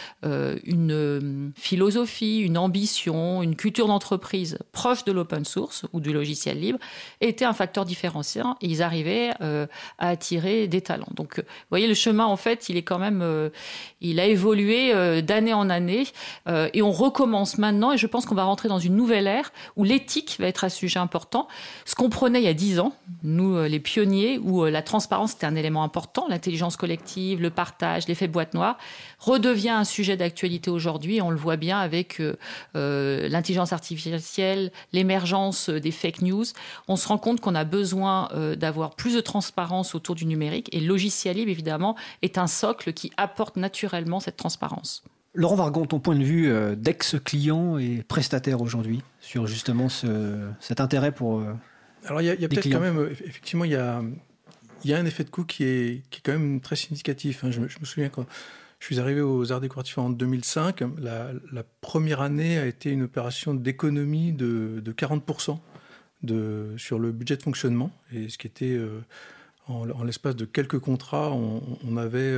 une philosophie, une ambition, une culture d'entreprise proche de l'open source ou du logiciel libre était un facteur différenciant, et ils arrivaient à attirer des talents. Donc, vous voyez, le chemin, en fait, il est quand même... il a évolué d'année en année, et on recommence maintenant, et je pense qu'on va rentrer dans une nouvelle ère où l'éthique va être un sujet important. Ce qu'on prenait il y a 10 ans, nous, les pionniers, où la transparence était un élément important, l'intelligence collective, le partage, l'effet boîte noire, redevient un sujet d'actualité aujourd'hui. On le voit bien avec l'intelligence artificielle, l'émergence des fake news. On se rend compte qu'on a besoin d'avoir plus de transparence autour du numérique, et le logiciel libre, évidemment, est un socle qui apporte naturellement cette transparence. Laurent Vargon, ton point de vue d'ex-client et prestataire aujourd'hui sur justement cet intérêt pour Alors il y a peut-être clients. quand même, effectivement, il y a un effet de coût qui est quand même très significatif. Je me souviens quand Je suis arrivé aux Arts Décoratifs en 2005. La première année a été une opération d'économie de 40% sur le budget de fonctionnement. Et ce qui était, en l'espace de quelques contrats, on avait,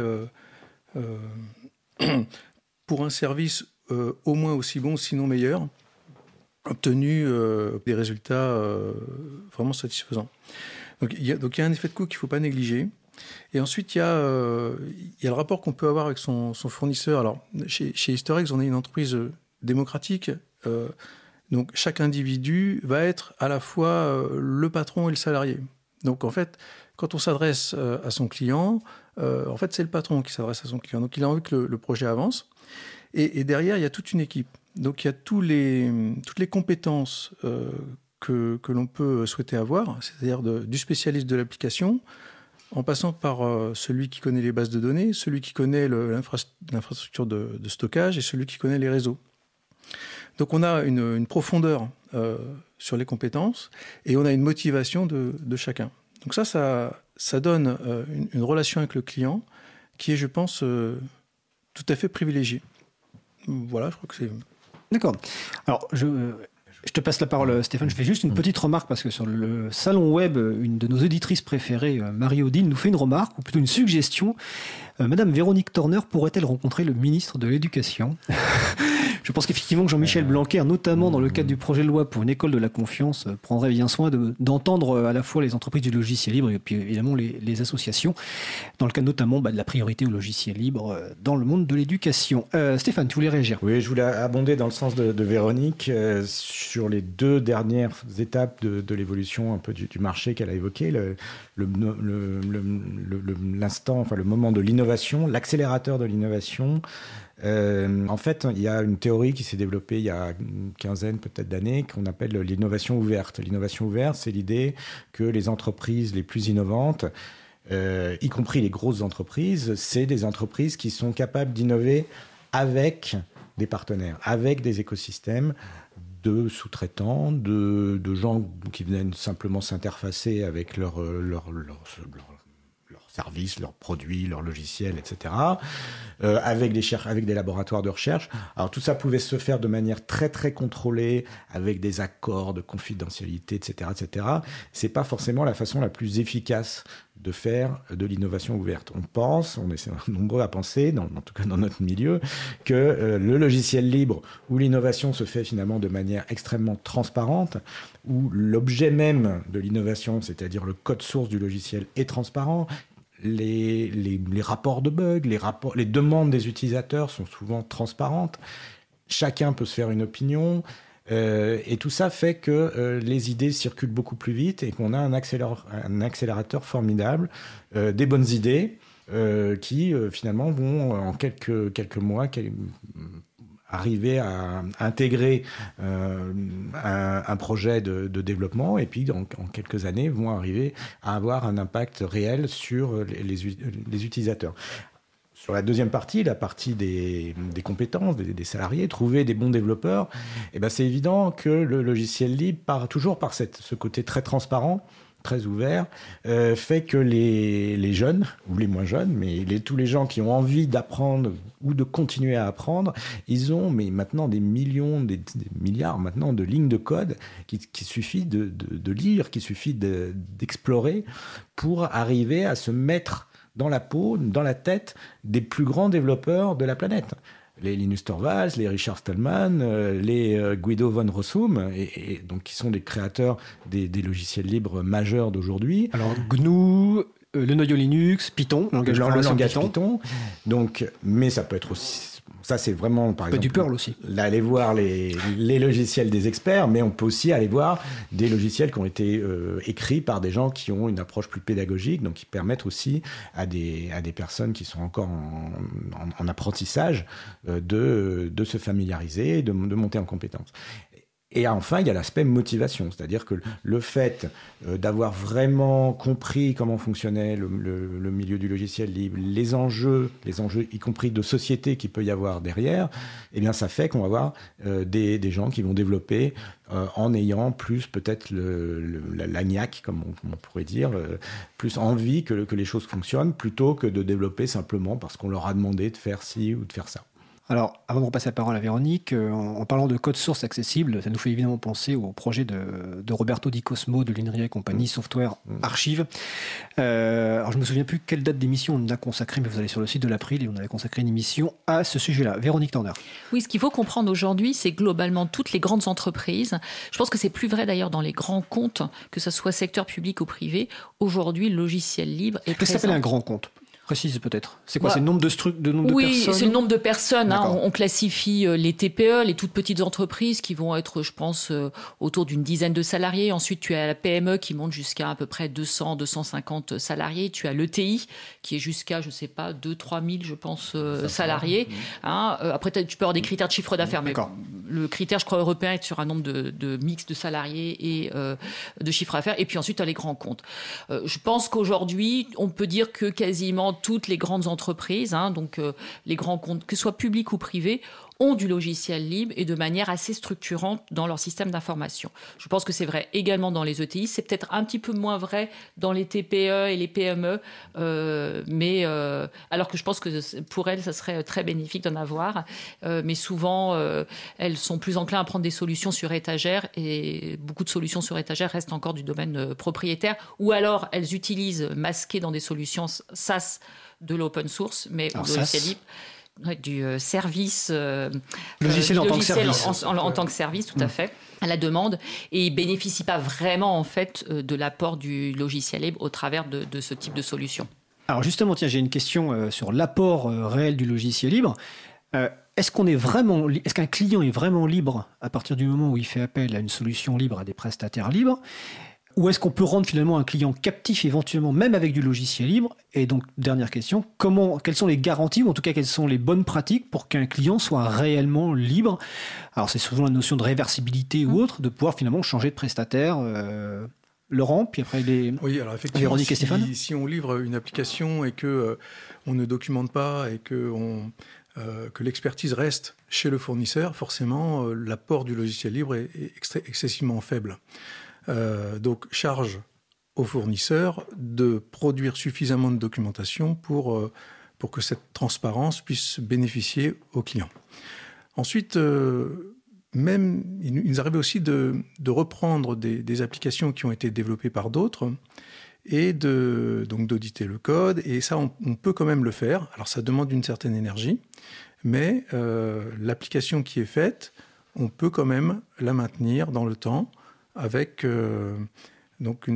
pour un service au moins aussi bon, sinon meilleur, obtenu des résultats vraiment satisfaisants. Donc il y a un effet de coût qu'il ne faut pas négliger. Et ensuite, il y a le rapport qu'on peut avoir avec son fournisseur. Alors, chez Historex, on est une entreprise démocratique. Donc, chaque individu va être à la fois le patron et le salarié. Donc, en fait, quand on s'adresse à son client, en fait, c'est le patron qui s'adresse à son client. Donc, il a envie que le projet avance. Et derrière, il y a toute une équipe. Donc, il y a toutes les compétences que l'on peut souhaiter avoir, c'est-à-dire du spécialiste de l'application, en passant par celui qui connaît les bases de données, celui qui connaît l'infrastructure de stockage et celui qui connaît les réseaux. Donc on a une profondeur sur les compétences et on a une motivation de chacun. Donc ça donne une relation avec le client qui est, je pense, tout à fait privilégiée. Voilà, je crois que c'est... D'accord. Alors, je te passe la parole, Stéphane. Je fais juste une petite remarque parce que sur le salon web, une de nos auditrices préférées, Marie-Odile, nous fait une remarque, ou plutôt une suggestion. Madame Véronique Torner pourrait-elle rencontrer le ministre de l'Éducation ? Je pense qu'effectivement que Jean-Michel Blanquer, notamment dans le cadre du projet de loi pour une école de la confiance, prendrait bien soin d'entendre à la fois les entreprises du logiciel libre et puis évidemment les associations, dans le cadre notamment de la priorité au logiciel libre dans le monde de l'éducation. Stéphane, tu voulais réagir ? Oui, je voulais abonder dans le sens de Véronique sur les deux dernières étapes de l'évolution un peu du marché qu'elle a évoqué, l'instant, enfin le moment de l'innovation, l'accélérateur de l'innovation. En fait, il y a une théorie qui s'est développée il y a une quinzaine peut-être d'années qu'on appelle l'innovation ouverte. L'innovation ouverte, c'est l'idée que les entreprises les plus innovantes, y compris les grosses entreprises, c'est des entreprises qui sont capables d'innover avec des partenaires, avec des écosystèmes de sous-traitants, de gens qui viennent simplement s'interfacer avec leurs services, leurs produits, leurs logiciels, etc., avec des laboratoires de recherche. Alors tout ça pouvait se faire de manière très très contrôlée, avec des accords de confidentialité, etc., etc. C'est pas forcément la façon la plus efficace de faire de l'innovation ouverte. On est nombreux à penser, en tout cas dans notre milieu, que le logiciel libre, où l'innovation se fait finalement de manière extrêmement transparente, où l'objet même de l'innovation, c'est-à-dire le code source du logiciel, est transparent. Les rapports de bugs, les demandes des utilisateurs sont souvent transparentes. Chacun peut se faire une opinion. Et tout ça fait que les idées circulent beaucoup plus vite et qu'on a un accélérateur formidable, des bonnes idées qui finalement vont en quelques mois arriver à intégrer un projet de développement et puis en quelques années vont arriver à avoir un impact réel sur les utilisateurs. Sur la deuxième partie, la partie des compétences, des salariés, trouver des bons développeurs, c'est évident que le logiciel libre, toujours par ce côté très transparent, très ouvert, fait que les jeunes, ou les moins jeunes, mais tous les gens qui ont envie d'apprendre ou de continuer à apprendre, ils ont maintenant des millions, des milliards maintenant de lignes de code qu'il suffit de lire, qu'il suffit d'explorer pour arriver à se mettre dans la peau, dans la tête des plus grands développeurs de la planète. Les Linus Torvalds, les Richard Stallman, les Guido von Rossum, et donc qui sont des créateurs des logiciels libres majeurs d'aujourd'hui. Alors GNU, le noyau Linux, Python, le langage Python. Donc, mais ça peut être aussi... Ça, c'est vraiment, par exemple... du Perl aussi. Aller voir les logiciels des experts, mais on peut aussi aller voir des logiciels qui ont été écrits par des gens qui ont une approche plus pédagogique, donc qui permettent aussi à des personnes qui sont encore en apprentissage de se familiariser, de monter en compétences. Et enfin, il y a l'aspect motivation, c'est-à-dire que le fait d'avoir vraiment compris comment fonctionnait le milieu du logiciel libre, les enjeux y compris de société qu'il peut y avoir derrière, eh bien ça fait qu'on va avoir des gens qui vont développer en ayant plus peut-être la niaque, comme on pourrait dire, plus envie que les choses fonctionnent, plutôt que de développer simplement parce qu'on leur a demandé de faire ci ou de faire ça. Alors, avant de repasser la parole à Véronique, en parlant de code source accessible, ça nous fait évidemment penser au projet de Roberto Di Cosmo de l'INRIA et compagnie, Software Archive. Alors, je ne me souviens plus quelle date d'émission on a consacré, mais vous allez sur le site de l'April et on avait consacré une émission à ce sujet-là. Véronique Turner. Oui, ce qu'il faut comprendre aujourd'hui, c'est globalement toutes les grandes entreprises. Je pense que c'est plus vrai d'ailleurs dans les grands comptes, que ce soit secteur public ou privé. Aujourd'hui, le logiciel libre est présent. Qu'est-ce que ça s'appelle un grand compte ? Précise peut-être. C'est quoi? C'est le nombre de personnes? Oui, c'est le nombre de personnes. On classifie les TPE, les toutes petites entreprises qui vont être, je pense, autour d'une dizaine de salariés. Ensuite, tu as la PME qui monte jusqu'à à peu près 200, 250 salariés. Tu as l'ETI qui est jusqu'à, je sais pas, 2-3 000, je pense, salariés. Après, tu peux avoir des critères de chiffre d'affaires, mais le critère, je crois, européen est sur un nombre de mix de salariés et de chiffre d'affaires. Et puis ensuite, tu as les grands comptes. Je pense qu'aujourd'hui, on peut dire que quasiment toutes les grandes entreprises, donc les grands comptes, que ce soit publics ou privés, ont du logiciel libre et de manière assez structurante dans leur système d'information. Je pense que c'est vrai également dans les ETI, c'est peut-être un petit peu moins vrai dans les TPE et les PME, mais alors que je pense que pour elles, ça serait très bénéfique d'en avoir, mais souvent, elles sont plus enclines à prendre des solutions sur étagère et beaucoup de solutions sur étagère restent encore du domaine propriétaire, ou alors elles utilisent masquées dans des solutions SaaS de l'open source, mais au logiciel libre. Du service logiciel en tant que service, en tant que service, tout à fait, à la demande, et ils bénéficient pas vraiment en fait de l'apport du logiciel libre au travers de ce type de solution. Alors justement, tiens, j'ai une question sur l'apport réel du logiciel libre. Est-ce qu'un client est vraiment libre à partir du moment où il fait appel à une solution libre, à des prestataires libres? Ou est-ce qu'on peut rendre finalement un client captif éventuellement, même avec du logiciel libre? Et donc, dernière question, quelles sont les garanties, ou en tout cas, quelles sont les bonnes pratiques pour qu'un client soit réellement libre? Alors, c'est souvent la notion de réversibilité ou autre, de pouvoir finalement changer de prestataire. Laurent, puis après Oui, alors effectivement, Véronique et Stéphane. Si on livre une application et que on ne documente pas et que l'expertise reste chez le fournisseur, forcément, l'apport du logiciel libre est excessivement faible. Donc, charge au fournisseur de produire suffisamment de documentation pour que cette transparence puisse bénéficier aux clients. Ensuite, même, il nous arrive aussi de reprendre des applications qui ont été développées par d'autres et donc d'auditer le code. Et ça, on peut quand même le faire. Alors, ça demande une certaine énergie, mais l'application qui est faite, on peut quand même la maintenir dans le temps avec donc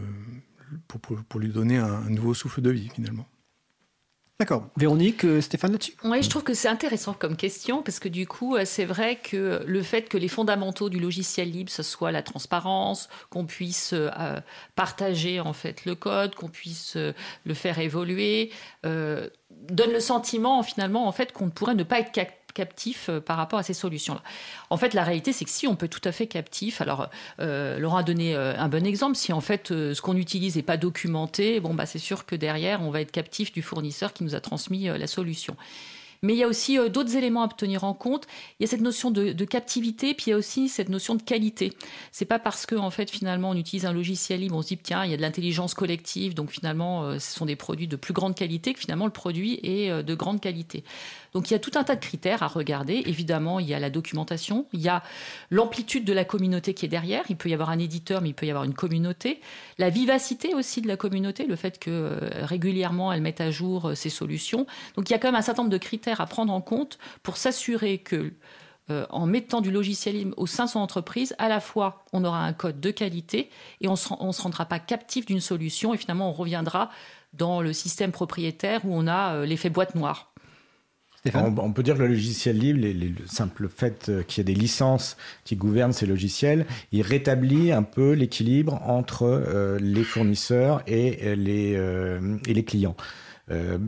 pour lui donner un nouveau souffle de vie, finalement. D'accord. Véronique, Stéphane, là-dessus? Oui, je trouve que c'est intéressant comme question, parce que du coup, c'est vrai que le fait que les fondamentaux du logiciel libre, ce soit la transparence, qu'on puisse partager en fait le code, qu'on puisse le faire évoluer, donne le sentiment finalement en fait qu'on ne pourrait ne pas être captif par rapport à ces solutions-là. En fait, la réalité, c'est que si on peut tout à fait captif, alors Laurent a donné un bon exemple, si en fait ce qu'on utilise n'est pas documenté, c'est sûr que derrière, on va être captif du fournisseur qui nous a transmis la solution. Mais il y a aussi d'autres éléments à tenir en compte. Il y a cette notion de captivité, puis il y a aussi cette notion de qualité. C'est pas parce que en fait finalement on utilise un logiciel libre, on se dit tiens il y a de l'intelligence collective, donc finalement ce sont des produits de plus grande qualité, que finalement le produit est de grande qualité. Donc il y a tout un tas de critères à regarder. Évidemment, il y a la documentation, il y a l'amplitude de la communauté qui est derrière. Il peut y avoir un éditeur, mais il peut y avoir une communauté. La vivacité aussi de la communauté, le fait que régulièrement elle mette à jour ses solutions. Donc il y a quand même un certain nombre de critères à prendre en compte pour s'assurer que en mettant du logiciel libre au sein de son entreprise, à la fois on aura un code de qualité et on se rendra pas captif d'une solution et finalement on reviendra dans le système propriétaire où on a l'effet boîte noire. On peut dire que le logiciel libre, le simple fait qu'il y ait des licences qui gouvernent ces logiciels, il rétablit un peu l'équilibre entre les fournisseurs et les clients.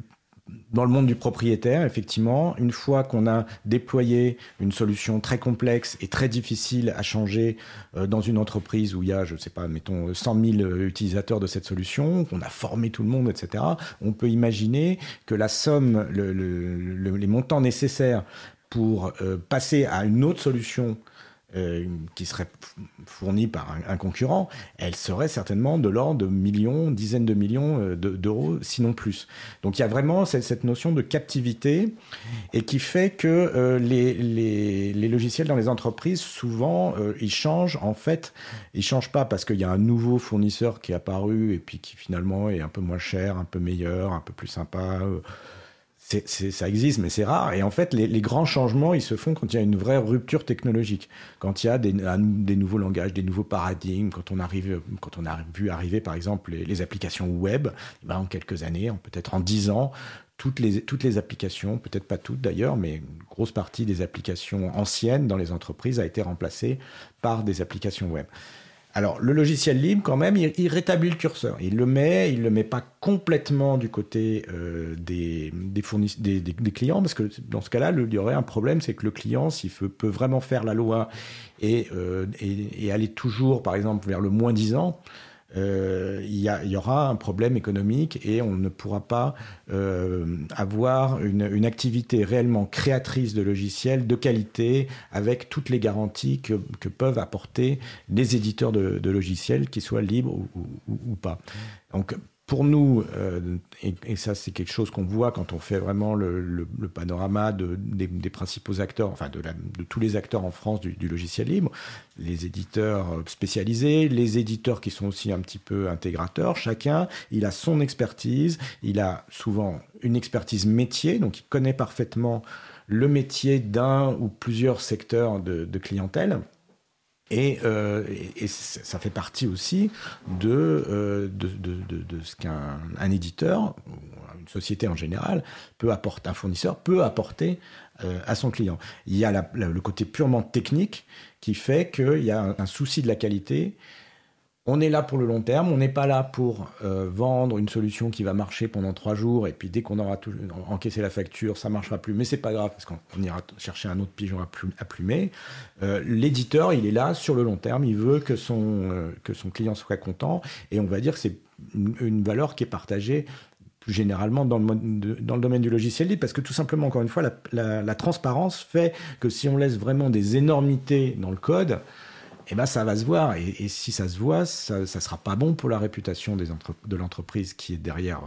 dans le monde du propriétaire, effectivement, une fois qu'on a déployé une solution très complexe et très difficile à changer dans une entreprise où il y a, je ne sais pas, mettons 100 000 utilisateurs de cette solution, qu'on a formé tout le monde, etc., on peut imaginer que la somme, les montants nécessaires pour passer à une autre solution qui serait fournie par un concurrent, elle serait certainement de l'ordre de millions, dizaines de millions d'euros, sinon plus. Donc il y a vraiment cette notion de captivité et qui fait que les logiciels dans les entreprises, souvent, ils changent. En fait, ils changent pas parce qu'il y a un nouveau fournisseur qui est apparu et puis qui finalement est un peu moins cher, un peu meilleur, un peu plus sympa. Ça existe, mais c'est rare. Et en fait, les grands changements, ils se font quand il y a une vraie rupture technologique. Quand il y a des nouveaux langages, des nouveaux paradigmes, quand on a vu arriver, par exemple, les applications web, en quelques années, peut-être en 10 ans, toutes les applications, peut-être pas toutes d'ailleurs, mais une grosse partie des applications anciennes dans les entreprises a été remplacée par des applications web. Alors, le logiciel libre, quand même, il rétablit le curseur. Il le met pas complètement du côté des clients, parce que dans ce cas-là, il y aurait un problème, c'est que le client, s'il peut vraiment faire la loi et aller toujours, par exemple, vers le moins 10 ans, il y aura un problème économique et on ne pourra pas avoir une activité réellement créatrice de logiciels de qualité avec toutes les garanties que peuvent apporter les éditeurs de logiciels, qu'ils soient libres ou pas. Donc, pour nous, et ça c'est quelque chose qu'on voit quand on fait vraiment le panorama des principaux acteurs, enfin de tous les acteurs en France du logiciel libre, les éditeurs spécialisés, les éditeurs qui sont aussi un petit peu intégrateurs, chacun, il a son expertise, il a souvent une expertise métier, donc il connaît parfaitement le métier d'un ou plusieurs secteurs de clientèle. Et ça fait partie aussi de ce qu'un éditeur, ou une société en général, un fournisseur peut apporter à son client. Il y a le côté purement technique qui fait qu'il y a un souci de la qualité. On est là pour le long terme, on n'est pas là pour vendre une solution qui va marcher pendant 3 jours et puis dès qu'on aura encaissé la facture, ça ne marchera plus, mais c'est pas grave parce qu'on ira chercher un autre pigeon à plumer. L'éditeur, il est là sur le long terme, il veut que son client soit content et on va dire que c'est une valeur qui est partagée plus généralement dans le domaine du logiciel libre parce que tout simplement, encore une fois, la transparence fait que si on laisse vraiment des énormités dans le code, ça va se voir. Et si ça se voit, ça ne sera pas bon pour la réputation de l'entreprise qui est derrière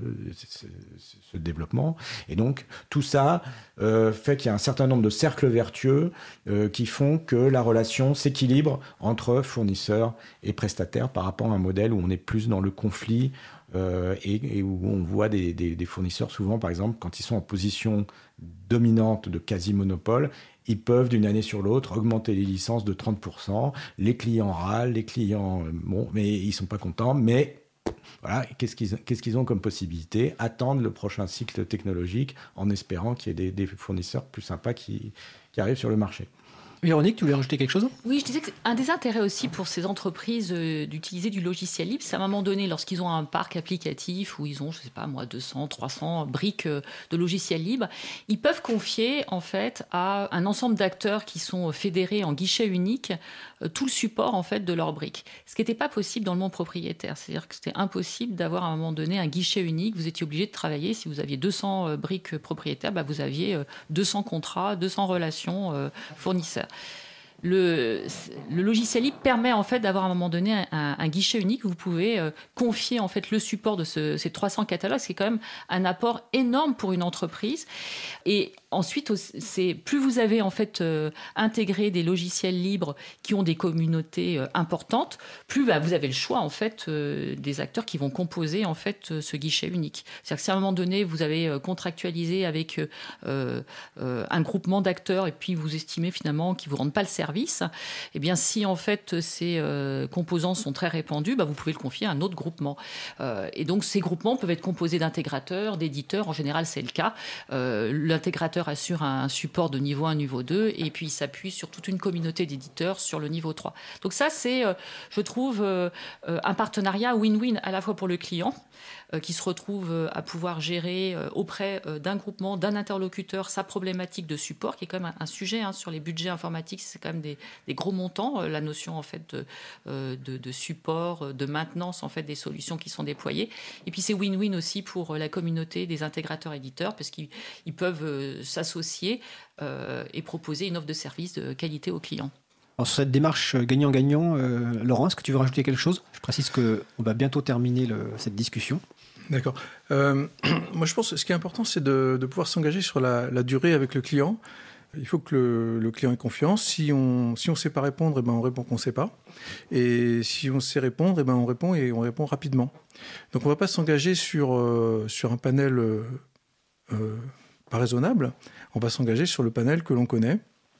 ce développement. Et donc, tout ça fait qu'il y a un certain nombre de cercles vertueux qui font que la relation s'équilibre entre fournisseurs et prestataires par rapport à un modèle où on est plus dans le conflit et où on voit des fournisseurs, souvent, par exemple, quand ils sont en position dominante de quasi-monopole, ils peuvent d'une année sur l'autre augmenter les licences de 30%. Les clients râlent, mais ils ne sont pas contents. Mais voilà, qu'est-ce qu'ils ont comme possibilité? Attendre le prochain cycle technologique en espérant qu'il y ait des fournisseurs plus sympas qui arrivent sur le marché. Véronique, tu voulais rajouter quelque chose ? Oui, je disais qu'un des intérêts aussi pour ces entreprises d'utiliser du logiciel libre, c'est à un moment donné, lorsqu'ils ont un parc applicatif où ils ont, 200, 300 briques de logiciels libres, ils peuvent confier en fait à un ensemble d'acteurs qui sont fédérés en guichet unique tout le support en fait de leurs briques. Ce qui n'était pas possible dans le monde propriétaire, c'est-à-dire que c'était impossible d'avoir à un moment donné un guichet unique. Vous étiez obligé de travailler, si vous aviez 200 briques propriétaires, vous aviez 200 contrats, 200 relations fournisseurs. Le logiciel libre permet en fait d'avoir à un moment donné un guichet unique où vous pouvez confier en fait le support de ces 300 catalogues, ce qui est quand même un apport énorme pour une entreprise. Et ensuite, plus vous avez en fait intégré des logiciels libres qui ont des communautés importantes, plus vous avez le choix en fait des acteurs qui vont composer en fait ce guichet unique. C'est-à-dire que si à un moment donné vous avez contractualisé avec un groupement d'acteurs et puis vous estimez finalement qu'ils vous rendent pas le service, service. Eh bien, si en fait ces composants sont très répandus, vous pouvez le confier à un autre groupement. Et donc, ces groupements peuvent être composés d'intégrateurs, d'éditeurs. En général, c'est le cas. L'intégrateur assure un support de niveau 1, niveau 2, et puis il s'appuie sur toute une communauté d'éditeurs sur le niveau 3. Donc ça, c'est, je trouve, un partenariat win-win à la fois pour le client, qui se retrouve à pouvoir gérer auprès d'un groupement, d'un interlocuteur, sa problématique de support, qui est quand même un sujet sur les budgets informatiques, c'est quand même des gros montants, la notion en fait de support, de maintenance en fait des solutions qui sont déployées. Et puis c'est win-win aussi pour la communauté des intégrateurs éditeurs, parce qu'ils peuvent s'associer et proposer une offre de service de qualité aux clients. Alors, sur cette démarche gagnant-gagnant, Laurent, est-ce que tu veux rajouter quelque chose ? Je précise qu'on va bientôt terminer cette discussion. D'accord. Moi, je pense que ce qui est important, c'est de pouvoir s'engager sur la durée avec le client. Il faut que le client ait confiance. Si on sait pas répondre, on répond qu'on sait pas. Et si on sait répondre, on répond et on répond rapidement. Donc, on va pas s'engager sur un panel pas raisonnable. On va s'engager sur le panel que l'on connaît.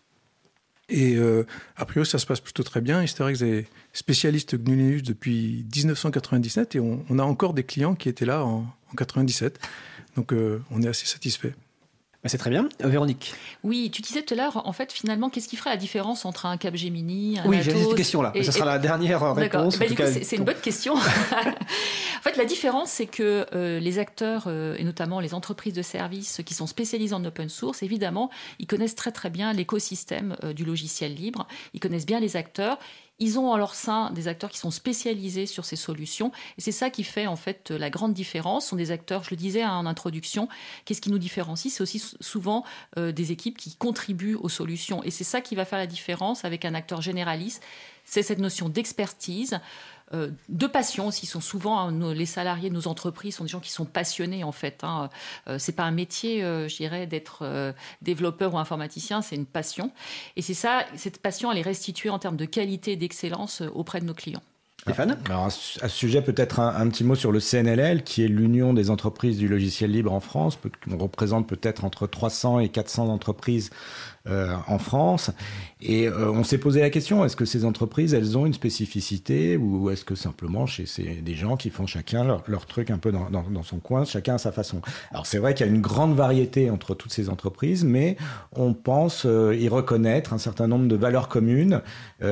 Et a priori, ça se passe plutôt très bien. Hysterix est spécialiste GNU Linux depuis 1997 et on a encore des clients qui étaient là en 97. Donc, on est assez satisfait. C'est très bien. Véronique. Oui, tu disais tout à l'heure, en fait, finalement, qu'est-ce qui ferait la différence entre un Capgemini, un Oui, Atos, j'avais cette question-là. Ce sera la dernière réponse. Du coup, c'est une bonne question. En fait, la différence, c'est que les acteurs, et notamment les entreprises de services qui sont spécialisées en open source, évidemment, ils connaissent très très bien l'écosystème du logiciel libre. Ils connaissent bien les acteurs. Ils ont en leur sein des acteurs qui sont spécialisés sur ces solutions. Et c'est ça qui fait en fait la grande différence. Ce sont des acteurs, je le disais en introduction, qu'est-ce qui nous différencie ? C'est aussi souvent des équipes qui contribuent aux solutions. Et c'est ça qui va faire la différence avec un acteur généraliste. C'est cette notion d'expertise, de passion aussi. Sont souvent les salariés de nos entreprises sont des gens qui sont passionnés en fait. C'est pas un métier, je dirais, d'être développeur ou informaticien, c'est une passion. Et c'est ça, cette passion, elle est restituée en termes de qualité et d'excellence auprès de nos clients. Stéphane ? Alors, à ce sujet, peut-être un petit mot sur le CNLL, qui est l'Union des entreprises du logiciel libre en France. On représente peut-être entre 300 et 400 entreprises en France. Et on s'est posé la question, est-ce que ces entreprises, elles ont une spécificité ou est-ce que simplement c'est des gens qui font chacun leur truc un peu dans son coin, chacun à sa façon. Alors c'est vrai qu'il y a une grande variété entre toutes ces entreprises, mais on pense y reconnaître un certain nombre de valeurs communes.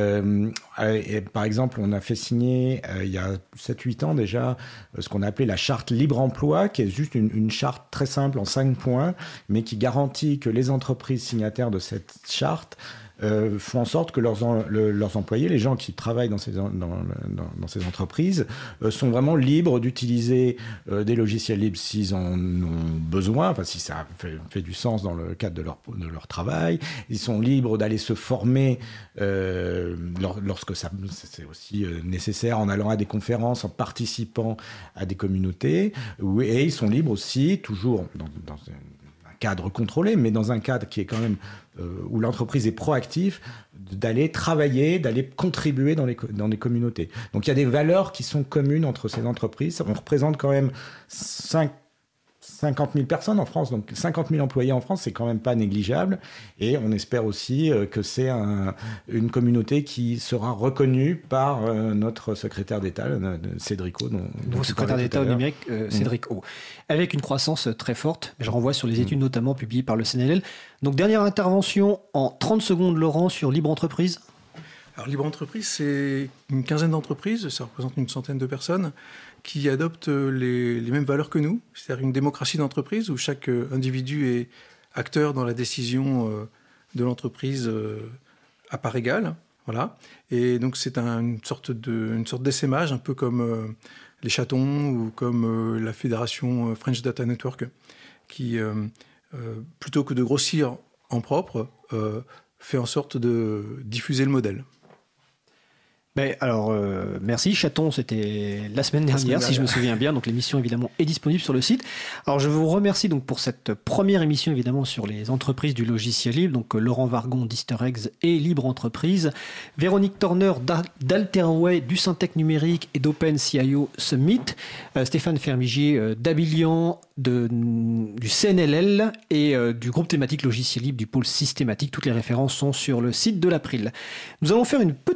Et par exemple, on a fait signer il y a 7-8 ans déjà ce qu'on a appelé la charte libre emploi, qui est juste une charte très simple en 5 points, mais qui garantit que les entreprises signataires de cette charte font en sorte que leurs employés, les gens qui travaillent dans ces entreprises, sont vraiment libres d'utiliser des logiciels libres s'ils en ont besoin, enfin si ça fait du sens dans le cadre de leur travail. Ils sont libres d'aller se former lorsque c'est aussi nécessaire, en allant à des conférences, en participant à des communautés. Et ils sont libres aussi, toujours dans un cadre contrôlé, mais dans un cadre qui est quand même où l'entreprise est proactive, d'aller travailler, d'aller contribuer dans les communautés. Donc il y a des valeurs qui sont communes entre ces entreprises. On représente quand même 50 000 personnes en France, donc 50 000 employés en France, c'est quand même pas négligeable. Et on espère aussi que c'est une communauté qui sera reconnue par notre secrétaire d'État, Cédric O. Nouveau secrétaire d'État au numérique, Cédric O. Avec une croissance très forte, je renvoie sur les études notamment publiées par le CNLL. Donc dernière intervention en 30 secondes, Laurent, sur Libre Entreprise. Alors Libre Entreprise, c'est une quinzaine d'entreprises, ça représente une centaine de personnes qui adoptent les mêmes valeurs que nous, c'est-à-dire une démocratie d'entreprise où chaque individu est acteur dans la décision de l'entreprise à part égale. Voilà. Et donc c'est une sorte d'essaimage, un peu comme les chatons ou comme la fédération French Data Network, qui, plutôt que de grossir en propre, fait en sorte de diffuser le modèle. Alors, merci. Chaton, c'était la semaine dernière, si je me souviens bien. Donc, l'émission, évidemment, est disponible sur le site. Alors, je vous remercie donc pour cette première émission, évidemment, sur les entreprises du logiciel libre. Donc, Laurent Vargon d'Easter Eggs et Libre Entreprise. Véronique Torner d'Alterway, du Syntec Numérique et d'OpenCIO Summit. Stéphane Fermigier d'Abilian, du CNLL et du groupe thématique logiciel libre du pôle systématique. Toutes les références sont sur le site de l'April. Nous allons faire une petite